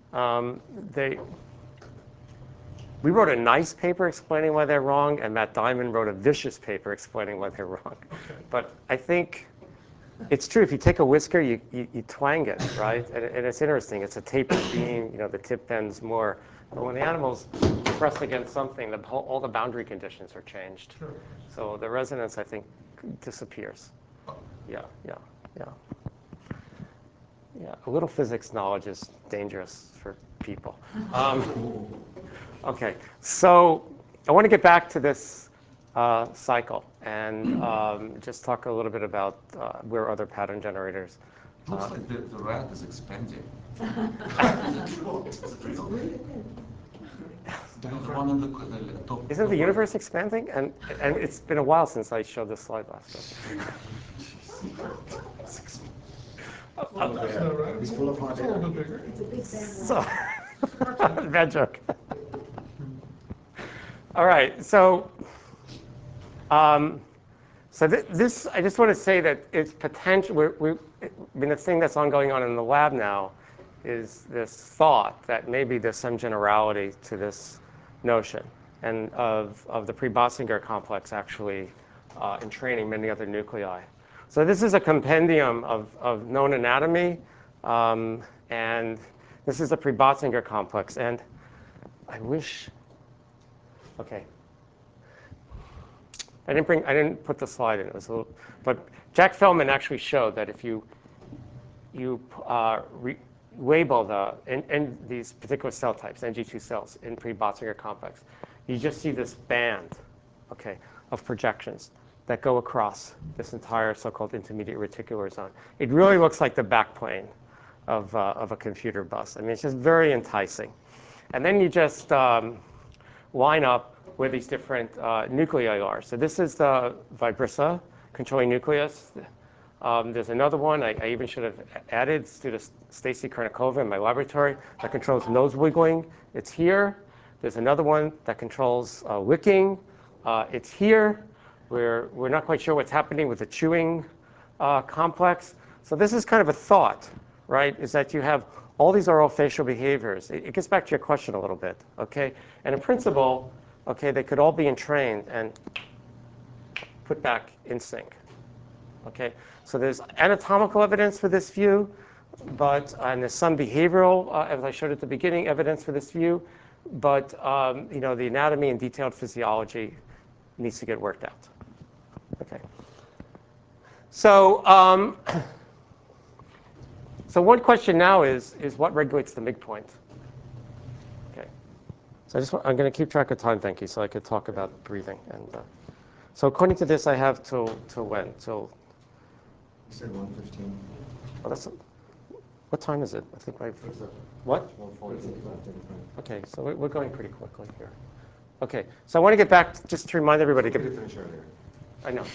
We wrote a nice paper explaining why they're wrong, and Matt Diamond wrote a vicious paper explaining why they're wrong. Okay. But I think it's true. If you take a whisker, you twang it, right? And it's interesting. It's a tapered beam. You know, the tip bends more. But when the animals press against something, all the boundary conditions are changed. Sure. So the resonance, I think, disappears. Yeah. A little physics knowledge is dangerous for people. Okay, so I want to get back to this cycle and just talk a little bit about where other pattern generators. Looks like the rat is expanding. Is it real? The one on the top. Isn't the universe expanding? And it's been a while since I showed this slide last time. That's not right. It's full of hot It's a little air. bit bigger. It's a big So, bad bad joke. All right, so this I just want to say that it's potential. I mean, the thing that's ongoing on in the lab now is this thought that maybe there's some generality to this notion, and of the pre-Bossinger complex actually entraining many other nuclei. So this is a compendium of known anatomy, and this is a pre-Bossinger complex. And I wish, okay. I didn't put the slide in. It was a little, but Jack Feldman actually showed that if you label these particular cell types, NG2 cells in pre-Bossinger complex, you just see this band, okay, of projections that go across this entire so-called intermediate reticular zone. It really looks like the backplane of a computer bus. I mean, it's just very enticing. And then you just line up where these different nuclei are. So this is the Vibrissa controlling nucleus. There's another one I even should have added due to Stacy Kornikova in my laboratory that controls nose wiggling. It's here. There's another one that controls licking. It's here. We're not quite sure what's happening with the chewing complex. So this is kind of a thought, right, is that you have all these orofacial behaviors. It gets back to your question a little bit, okay? And in principle, okay, they could all be entrained and put back in sync, okay? So there's anatomical evidence for this view, and there's some behavioral, as I showed at the beginning, evidence for this view, but you know, the anatomy and detailed physiology needs to get worked out, okay? So, so one question now is what regulates the midpoint? Okay. So I'm going to keep track of time, thank you, so I could talk about breathing. And so according to this, I have till when? Till. You said 1:15. Oh, that's. What time is it? I think my. What? 1:40. Okay, so we're going pretty quickly here. Okay, so I want to get back just to remind everybody. We could finish earlier. I know.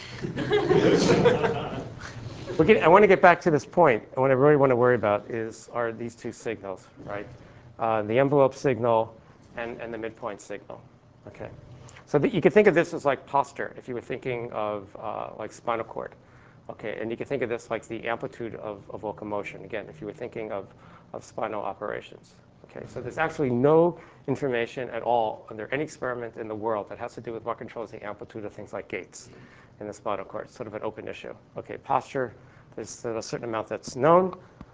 I want to get back to this point. And what I really want to worry about are these two signals, right? The envelope signal and the midpoint signal. Okay. So you could think of this as like posture if you were thinking of like spinal cord. Okay, and you could think of this like the amplitude of locomotion, again, if you were thinking of spinal operations. Okay, so there's actually no information at all under any experiment in the world that has to do with what controls the amplitude of things like gaits in the spinal cord. It's sort of an open issue. Okay, posture, there's a certain amount that's known.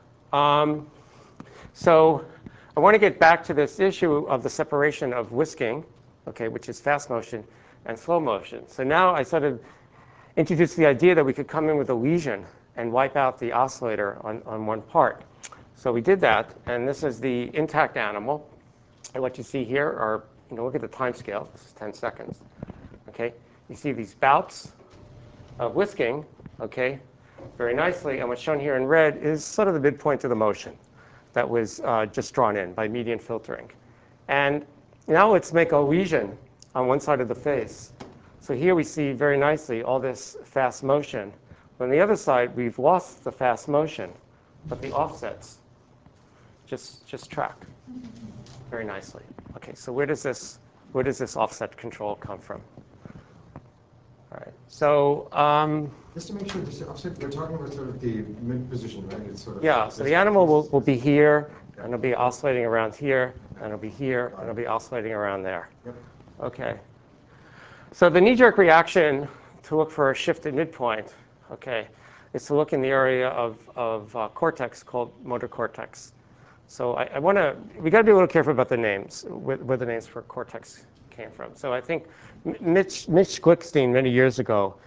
So I want to get back to this issue of the separation of whisking, okay, which is fast motion, and slow motion. So now I sort of introduced the idea that we could come in with a lesion and wipe out the oscillator on one part. So we did that, and this is the intact animal. And what you see here are, you know, look at the time scale. This is 10 seconds. Okay, you see these bouts of whisking, okay, very nicely. And what's shown here in red is sort of the midpoint of the motion that was just drawn in by median filtering. And now let's make a lesion on one side of the face. So here we see very nicely all this fast motion. On the other side, we've lost the fast motion, but the offsets just track very nicely. Okay, so where does this offset control come from? All right, so just to make sure, this offset, we're talking about sort of the mid position, right? It's sort of yeah. So the animal will be here, and it'll be oscillating around here, and it'll be here, and it'll be oscillating around there. Yep. Okay. So the knee-jerk reaction to look for a shifted midpoint, okay, is to look in the area of cortex called motor cortex. So we got to be a little careful about the names, where the names for cortex came from. So I think Mitch Glickstein many years ago,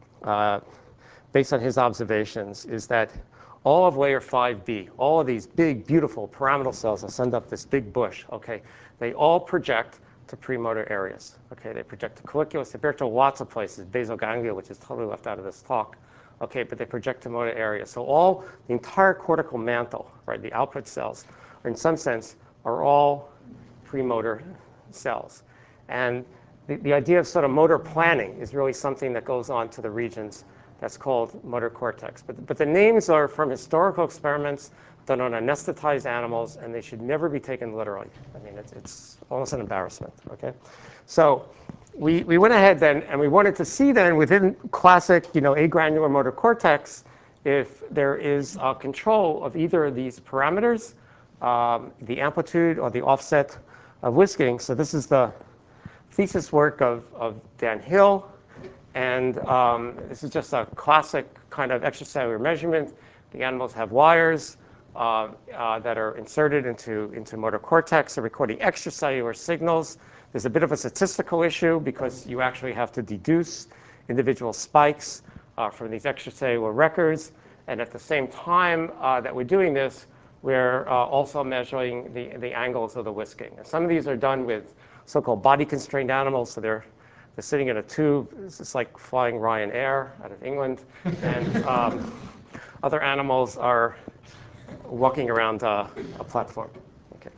based on his observations, is that all of layer 5B, all of these big, beautiful pyramidal cells that send up this big bush, okay, they all project to premotor areas. Okay, they project to colliculus, they project to lots of places, basal ganglia, which is totally left out of this talk. Okay, but they project to motor areas. So the entire cortical mantle, right, the output cells, or in some sense, are all premotor cells. And the idea of sort of motor planning is really something that goes on to the regions that's called motor cortex. But the names are from historical experiments done on anesthetized animals, and they should never be taken literally. I mean, it's almost an embarrassment, okay? So we went ahead then, and we wanted to see then within classic, you know, agranular motor cortex, if there is control of either of these parameters, the amplitude or the offset of whisking. So this is the thesis work of Dan Hill. And this is just a classic kind of extracellular measurement. The animals have wires that are inserted into motor cortex. They're recording extracellular signals. There's a bit of a statistical issue because you actually have to deduce individual spikes from these extracellular records. And at the same time that we're doing this, we're also measuring the angles of the whisking. And some of these are done with so-called body-constrained animals. So they're sitting in a tube. It's like flying Ryanair out of England. And other animals are walking around a platform. Okay.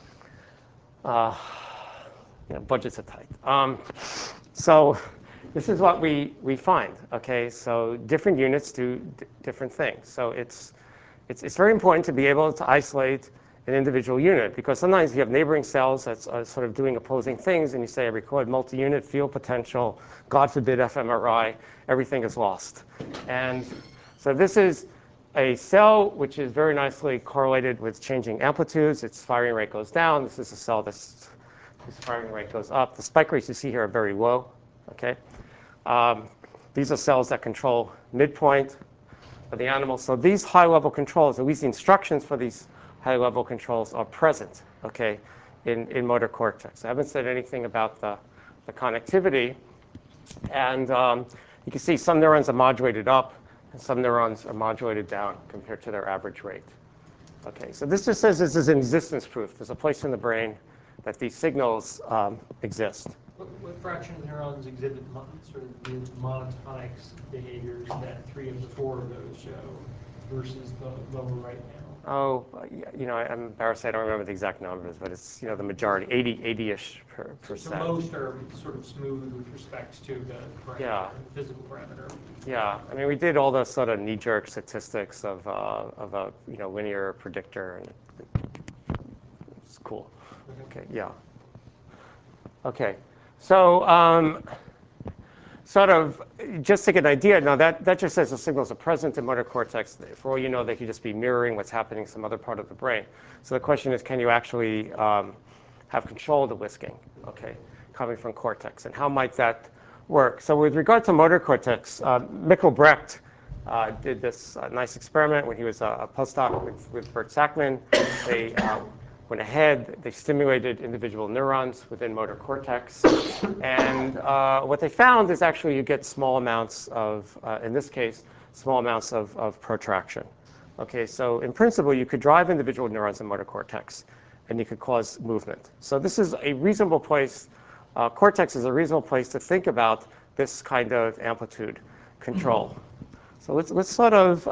Budgets are tight. So this is what we find. Okay, so different units do different things. So it's very important to be able to isolate an individual unit, because sometimes you have neighboring cells that's sort of doing opposing things, and you say, I record multi-unit field potential, God forbid fMRI, everything is lost. And so this is a cell which is very nicely correlated with changing amplitudes. Its firing rate goes down. This is a cell whose firing rate goes up. The spike rates you see here are very low. Okay, these are cells that control midpoint of the animal. So these high-level controls, at least the instructions for these high-level controls, are present, okay, in motor cortex. I haven't said anything about the connectivity. And you can see some neurons are modulated up, and some neurons are modulated down compared to their average rate. Okay, so this just says this is an existence proof. There's a place in the brain that these signals exist. What fraction of neurons exhibit sort of the monotonic behaviors that 3 of the 4 of those show versus the lower right panel? Oh, I'm embarrassed. I don't remember the exact numbers, but it's the majority, 80-ish percent. So most are sort of smooth with respect to the parameter, Yeah. the physical parameter. Yeah, I mean, we did all the sort of knee-jerk statistics of a linear predictor, and it's cool. Okay, yeah. Okay, so sort of just to get an idea. Now that just says the signals are present in motor cortex. For all you know, they could just be mirroring what's happening in some other part of the brain. So the question is, can you actually have control of the whisking? Okay, coming from cortex, and how might that work? So with regard to motor cortex, Mikkel Brecht did this nice experiment when he was a postdoc with Bert Sackman. They went ahead, they stimulated individual neurons within motor cortex. And what they found is actually you get small amounts of, in this case, small amounts of protraction. Okay, so in principle, you could drive individual neurons in motor cortex, and you could cause movement. So this is a reasonable place. Cortex is a reasonable place to think about this kind of amplitude control. So let's sort of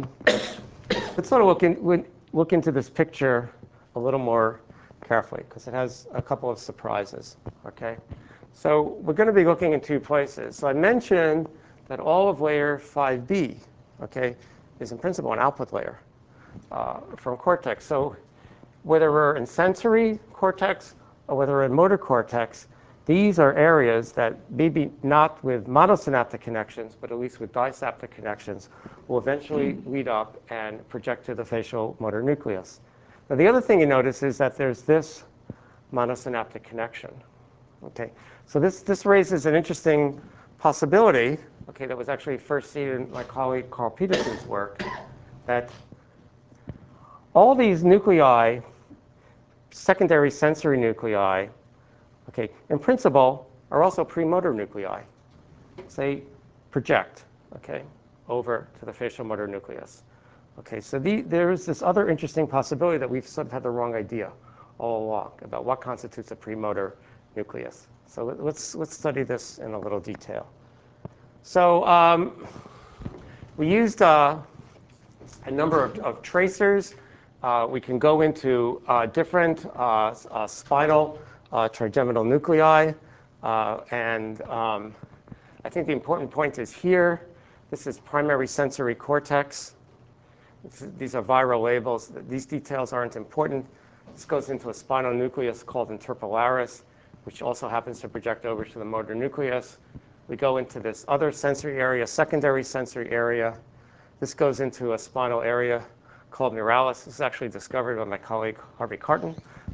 look into this picture a little more carefully, because it has a couple of surprises. Okay, so we're going to be looking in 2 places. So I mentioned that all of layer 5B, okay, is in principle an output layer from cortex. So whether we're in sensory cortex or whether we're in motor cortex, these are areas that maybe not with monosynaptic connections, but at least with disynaptic connections, will eventually lead up and project to the facial motor nucleus. Now, the other thing you notice is that there's this monosynaptic connection. Okay, so this raises an interesting possibility, okay, that was actually first seen in my colleague Carl Peterson's work, that all these nuclei, secondary sensory nuclei, okay, in principle, are also premotor nuclei. So they project, okay, over to the facial motor nucleus. Okay, so there is this other interesting possibility that we've sort of had the wrong idea all along about what constitutes a premotor nucleus. So let's study this in a little detail. So we used a number of tracers. We can go into different spinal trigeminal nuclei, and I think the important point is here. This is primary sensory cortex. These are viral labels. These details aren't important. This goes into a spinal nucleus called interpolaris, which also happens to project over to the motor nucleus. We go into this other sensory area, secondary sensory area. This goes into a spinal area called muralis. This is actually discovered by my colleague Harvey Carton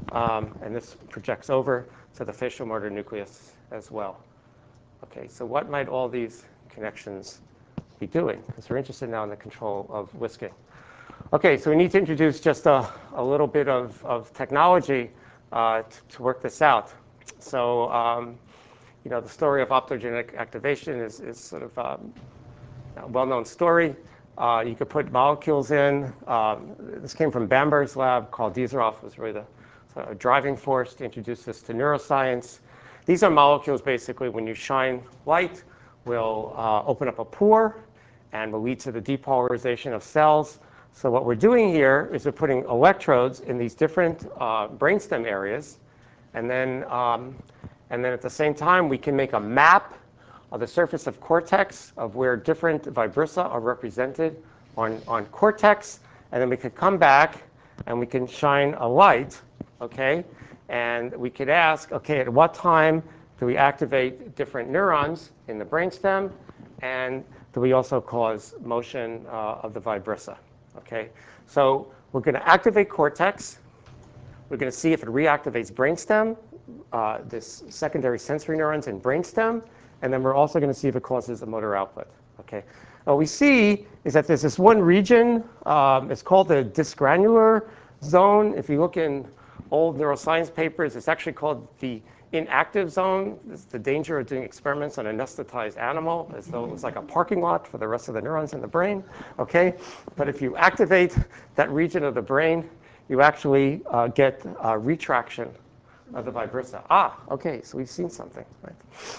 and this projects over to the facial motor nucleus as well. Okay, so what might all these connections be doing? Because we're interested now in the control of whisking. Okay, so we need to introduce just a little bit of technology to work this out. So, you know, the story of optogenetic activation is sort of a well-known story. You could put molecules in. This came from Bamberg's lab. Karl Dieseroff was really the driving force to introduce this to neuroscience. These are molecules, basically, when you shine light, will open up a pore and will lead to the depolarization of cells. So what we're doing here is we're putting electrodes in these different brainstem areas, and then at the same time, we can make a map of the surface of cortex of where different vibrissae are represented on cortex, and then we could come back and we can shine a light, okay? And we could ask, okay, at what time do we activate different neurons in the brainstem, and do we also cause motion of the vibrissae, okay? So we're going to activate cortex. We're going to see if it reactivates brainstem, this secondary sensory neurons in brainstem, and then we're also going to see if it causes a motor output, okay? What we see is that there's this one region, it's called the dysgranular zone. If you look in old neuroscience papers, it's actually called the inactive zone. It's the danger of doing experiments on a anesthetized animal, as though it was like a parking lot for the rest of the neurons in the brain, okay? But if you activate that region of the brain, you actually get retraction of the vibrissae. Okay, so we've seen something, right?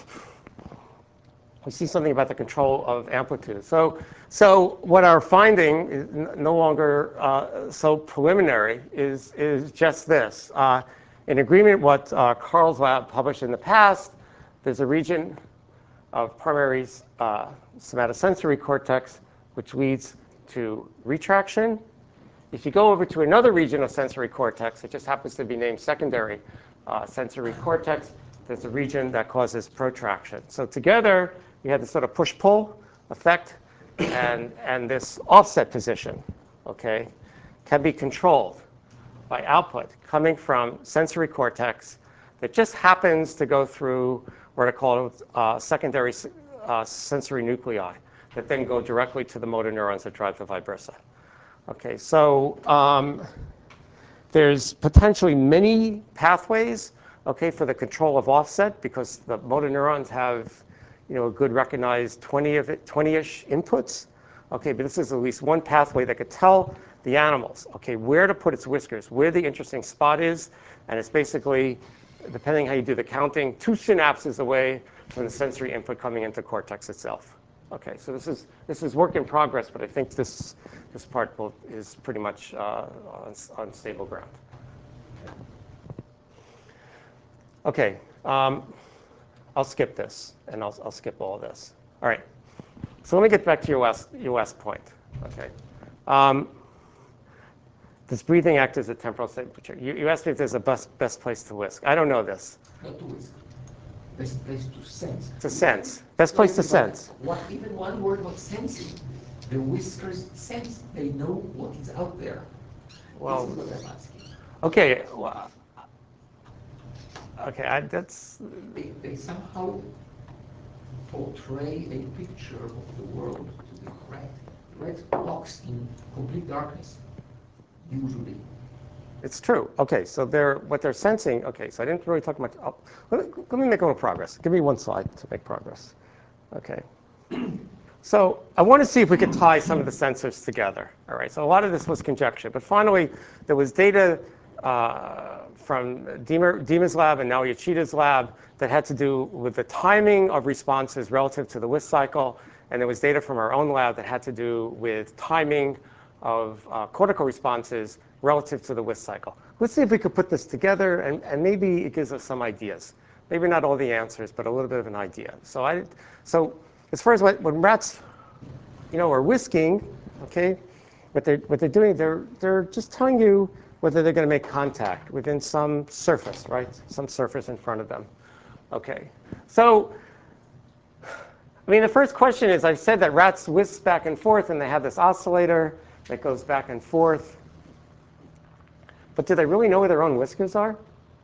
We see something about the control of amplitude. So what our finding is no longer so preliminary is just this. In agreement with what Karl's lab published in the past, there's a region of primary somatosensory cortex which leads to retraction. If you go over to another region of sensory cortex, it just happens to be named secondary sensory cortex, there's a region that causes protraction. So together, you have this sort of push-pull effect, and this offset position, okay, can be controlled by output coming from sensory cortex that just happens to go through what are called secondary sensory nuclei that then go directly to the motor neurons that drive the vibrissae. Okay, so there's potentially many pathways, okay, for the control of offset, because the motor neurons have, you know, a good recognized 20-ish inputs. Okay, but this is at least one pathway that could tell the animals, okay, where to put its whiskers, where the interesting spot is, and it's basically, depending how you do the counting, 2 synapses away from the sensory input coming into cortex itself. Okay, so this is work in progress, but I think this part is pretty much on stable ground. Okay, I'll skip this, and I'll skip all of this. All right, so let me get back to your last point. Okay, does breathing act as a temporal temperature? You asked me if there's a best place to whisk. I don't know this. Not to whisk. Best place to sense. To sense. Best place to sense. Even one word about sensing. The whiskers sense. They know what is out there. Well, this is what I'm asking. Okay. Well, okay. That's. They somehow portray a picture of the world to the red box in complete darkness. Usually. It's true. Okay, so what they're sensing. Okay, so I didn't really talk much. Let me make a little progress. Give me one slide to make progress. Okay. So I want to see if we could tie some of the sensors together. All right. So a lot of this was conjecture, but finally there was data from Dima's lab and now Yoshita's lab that had to do with the timing of responses relative to the whisk cycle, and there was data from our own lab that had to do with timing of cortical responses relative to the whisk cycle. Let's see if we could put this together, and maybe it gives us some ideas. Maybe not all the answers, but a little bit of an idea. So as far as when rats, you know, are whisking, okay, what they're doing, they're just telling you whether they're going to make contact within some surface, right? Some surface in front of them. Okay. So, I mean, the first question is, I've said that rats whisk back and forth, and they have this oscillator that goes back and forth. But do they really know where their own whiskers are?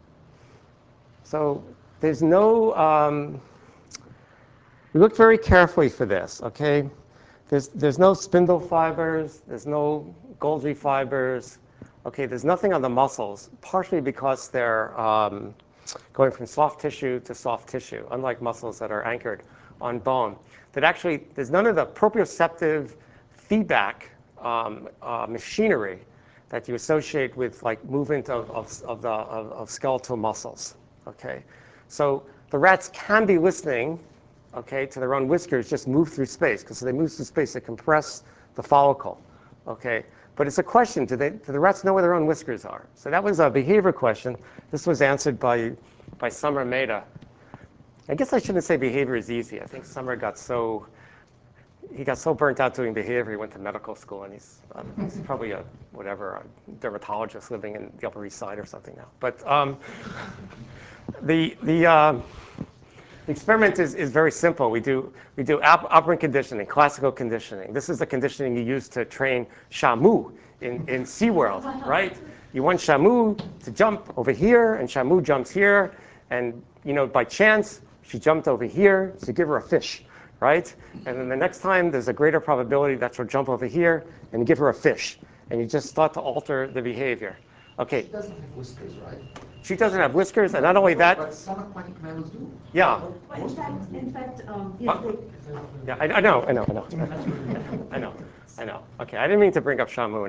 So there's no, we looked very carefully for this, okay? There's no spindle fibers, there's no Golgi fibers, okay? There's nothing on the muscles, partially because they're going from soft tissue to soft tissue, unlike muscles that are anchored on bone. That actually, there's none of the proprioceptive feedback machinery that you associate with like movement of skeletal muscles, okay? So the rats can be listening, okay, to their own whiskers just move through space, because they move through space, they compress the follicle, okay? But it's a question, do the rats know where their own whiskers are? So that was a behavior question. This was answered by Summer Mehta. I guess I shouldn't say behavior is easy. I think Summer got so burnt out doing behavior, he went to medical school, and he's probably a dermatologist living in the Upper East Side or something now. But the experiment is very simple. We do operant conditioning, classical conditioning. This is the conditioning you use to train Shamu in SeaWorld, right? You want Shamu to jump over here, and Shamu jumps here, and by chance she jumped over here, so you give her a fish, right? And then the next time there's a greater probability that she'll jump over here, and you give her a fish, and you just start to alter the behavior. Okay. She doesn't have whiskers, right? She doesn't have whiskers, and not only that. But some aquatic mammals do. Yeah. But in fact, Yeah, I know. Okay, I didn't mean to bring up Shamu.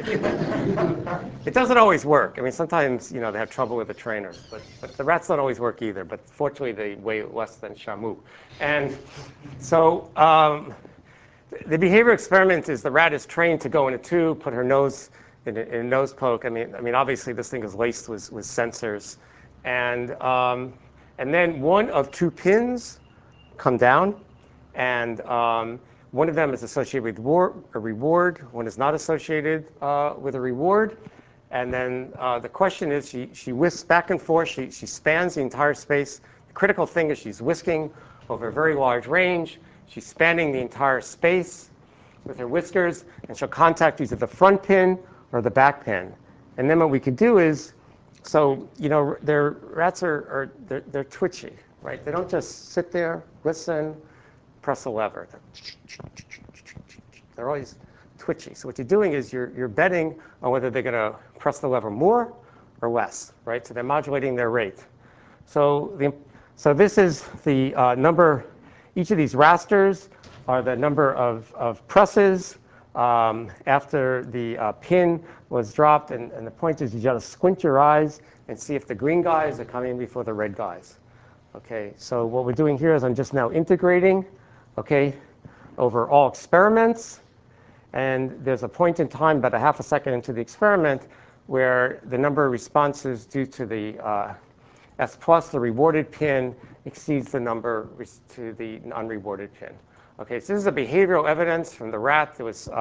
It doesn't always work. I mean, sometimes they have trouble with the trainers, but the rats don't always work either. But fortunately, they weigh less than Shamu, and so the behavior experiment is the rat is trained to go in a tube, put her nose in a nose poke. I mean, obviously this thing is laced with sensors, and then one of two pins come down, and one of them is associated with a reward. One is not associated with a reward. And then the question is, she whisks back and forth. She spans the entire space. The critical thing is she's whisking over a very large range. She's spanning the entire space with her whiskers, and she'll contact either the front pin or the back pin. And then what we could do is, so their rats they're twitchy, right? They don't just sit there, listen, press a lever. They're always twitchy. So what you're doing is you're betting on whether they're going to press the lever more or less, right? So they're modulating their rate. So this is the number. Each of these rasters are the number of presses after the pin was dropped. And the point is you got to squint your eyes and see if the green guys are coming before the red guys. Okay, so what we're doing here is I'm just now integrating, okay, over all experiments. And there's a point in time, about a half a second into the experiment, where the number of responses due to the S plus, the rewarded pin, exceeds the number to the unrewarded pin. Okay, so this is a behavioral evidence from the rat. There was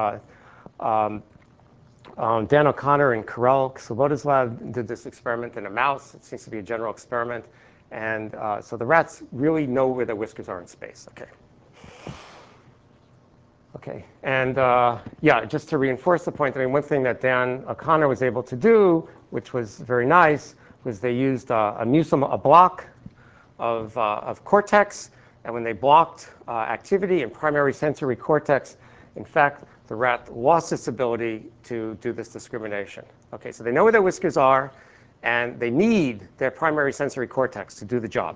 Dan O'Connor and Karel Svoboda's lab did this experiment in a mouse. It seems to be a general experiment. And so the rats really know where their whiskers are in space. Okay. Okay, and yeah, just to reinforce the point, I mean, one thing that Dan O'Connor was able to do, which was very nice, was they used a block of cortex, and when they blocked activity in primary sensory cortex, in fact, the rat lost its ability to do this discrimination. Okay, so they know where their whiskers are, and they need their primary sensory cortex to do the job.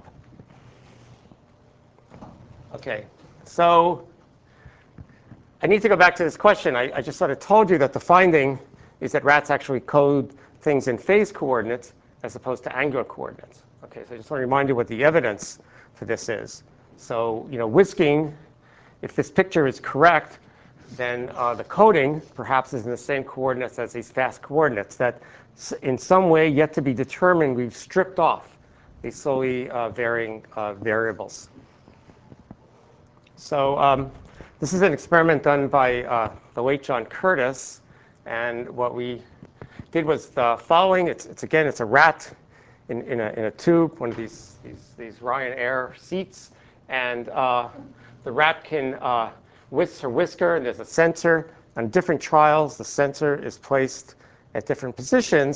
Okay, so I need to go back to this question. I just sort of told you that the finding is that rats actually code things in phase coordinates as opposed to angular coordinates. Okay, so I just want to remind you what the evidence for this is. So, whisking, if this picture is correct, then the coding perhaps is in the same coordinates as these fast coordinates that in some way yet to be determined, we've stripped off these slowly varying variables. So this is an experiment done by the late John Curtis, and what we did was the following. It's a rat in a tube, one of these Ryanair seats, and the rat can whisk her whisker, and there's a sensor. On different trials, the sensor is placed at different positions,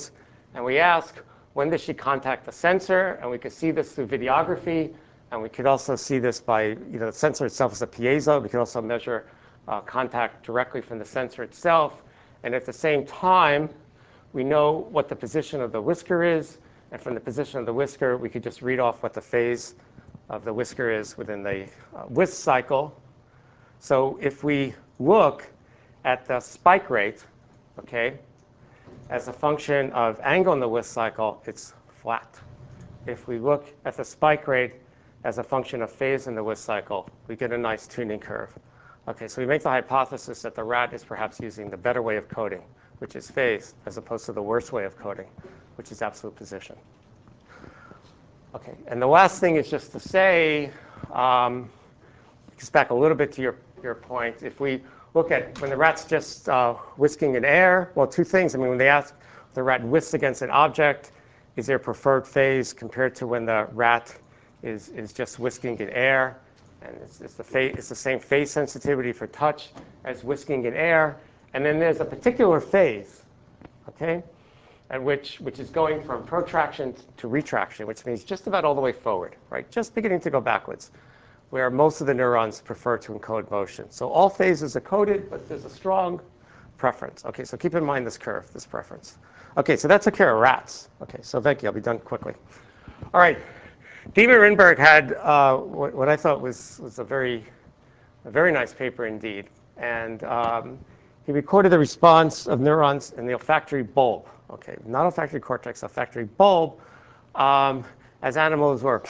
And we ask, when does she contact the sensor? And we could see this through videography. And we could also see this by, the sensor itself is a piezo. We could also measure contact directly from the sensor itself. And at the same time, we know what the position of the whisker is. And from the position of the whisker, we could just read off what the phase of the whisker is within the whisk cycle. So if we look at the spike rate, okay, as a function of angle in the whisk cycle, it's flat. If we look at the spike rate as a function of phase in the whisk cycle, we get a nice tuning curve. Okay, so we make the hypothesis that the rat is perhaps using the better way of coding, which is phase, as opposed to the worst way of coding, which is absolute position. Okay, and the last thing is just to say, just back a little bit to your point, if we look at when the rat's just whisking in air, well, two things. I mean, when they ask the rat whisks against an object, is there preferred phase compared to when the rat is just whisking in air? And it's the same phase sensitivity for touch as whisking in air. And then there's a particular phase, okay, at which is going from protraction to retraction, which means just about all the way forward, right? Just beginning to go backwards, where most of the neurons prefer to encode motion. So all phases are coded, but there's a strong preference. Okay, so keep in mind this curve, this preference. Okay, so that's a care of rats. Okay, so thank you. I'll be done quickly. All right. Dieter Rindberg had what I thought was a very nice paper indeed. And he recorded the response of neurons in the olfactory bulb. Okay, not olfactory cortex, olfactory bulb, as animals were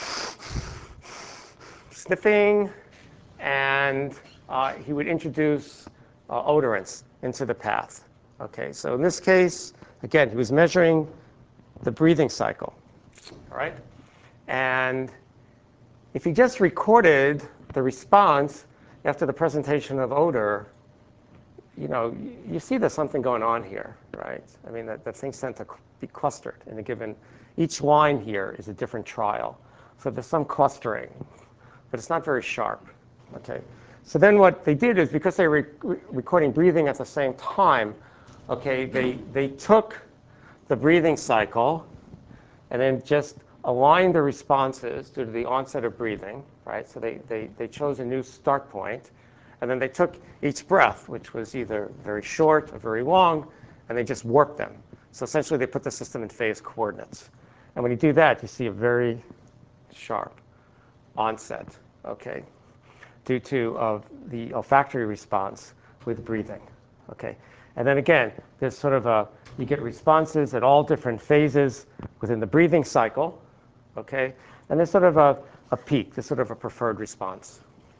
sniffing, and he would introduce odorants into the path. Okay, so in this case, again, he was measuring the breathing cycle, all right? And if he just recorded the response after the presentation of odor, you see there's something going on here, right? I mean, that things tend to be clustered in a given, each line here is a different trial. So there's some clustering, but it's not very sharp, okay? So then what they did is, because they were recording breathing at the same time, okay, they took the breathing cycle and then just aligned the responses due to the onset of breathing, right? So they chose a new start point, and then they took each breath, which was either very short or very long, and they just warped them. So essentially, they put the system in phase coordinates. And when you do that, you see a very sharp onset, okay, due to the olfactory response with breathing, okay? And then again, there's sort of you get responses at all different phases within the breathing cycle, okay? And there's sort of a peak, there's sort of a preferred response.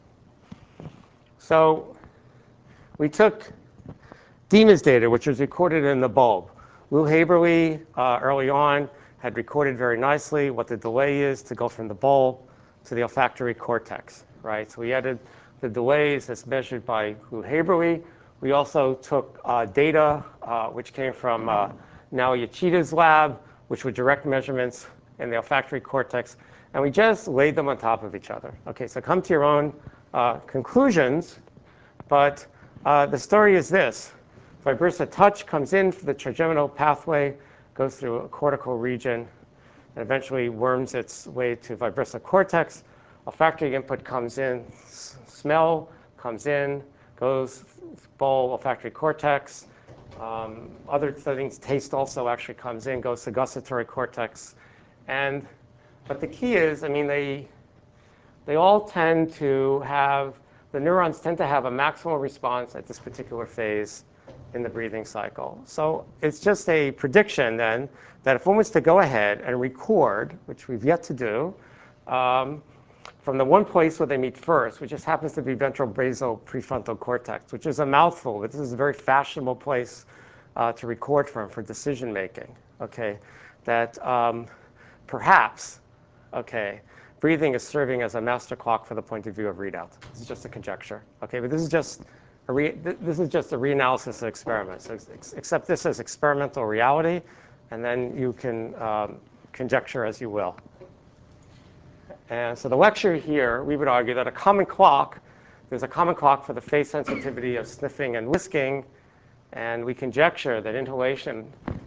So we took DEMA's data, which was recorded in the bulb. Lou Haberle, early on, had recorded very nicely what the delay is to go from the bulb to the olfactory cortex, right? So we added the delays as measured by Lou Haberle. We also took data which came from Naoya Chida's lab, which were direct measurements in the olfactory cortex, and we just laid them on top of each other. Okay, so come to your own conclusions, but the story is this. Vibrissae touch comes in for the trigeminal pathway, goes through a cortical region, and eventually worms its way to Vibrissae cortex. Olfactory input comes in, smell comes in, goes bulb, olfactory cortex. Other things, taste also actually comes in, goes to gustatory cortex. But the key is, I mean, they all tend to have, the neurons tend to have a maximal response at this particular phase in the breathing cycle. So it's just a prediction then that if one was to go ahead and record, which we've yet to do, from the one place where they meet first, which just happens to be ventral basal prefrontal cortex, which is a mouthful, but this is a very fashionable place to record from for decision making, okay, that perhaps, okay, breathing is serving as a master clock for the point of view of readout. This is just a conjecture, okay, but this is just a reanalysis of experiments. So accept this as experimental reality, and then you can conjecture as you will. And so the lecture here, we would argue that a common clock, there's a common clock for the phase sensitivity of sniffing and whisking, and we conjecture that inhalation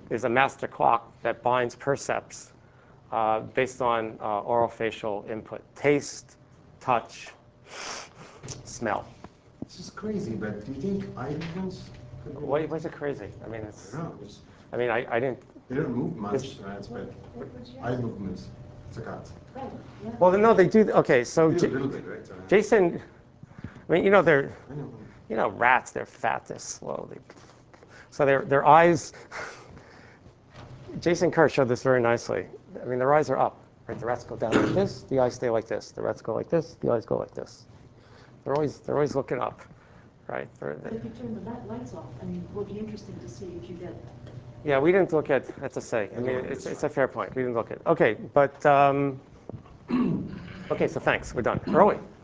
is a master clock that binds percepts based on orofacial input: taste, touch, smell. This is crazy, but do you think eye movements could be? Why is it crazy? I mean, I don't know. I didn't. They don't move much, This- right? But What's your- eye movements, it's a cut. Right, yeah. Well, no, they do. Okay, so They do a little bit, right? So, Jason, I mean, they're, I know. rats, they're fat, they're slow. So their eyes, Jason Kerr showed this very nicely. I mean, their eyes are up, right? The rats go down like this, the eyes stay like this. The rats go like this, the eyes go like this. They're always looking up, right? But if you turn the lights off, I mean, it will be interesting to see if you get, Yeah, we didn't look at, that's a say. I mean, it's a fair point. We didn't look at, okay, but, okay, so thanks, we're done. Early.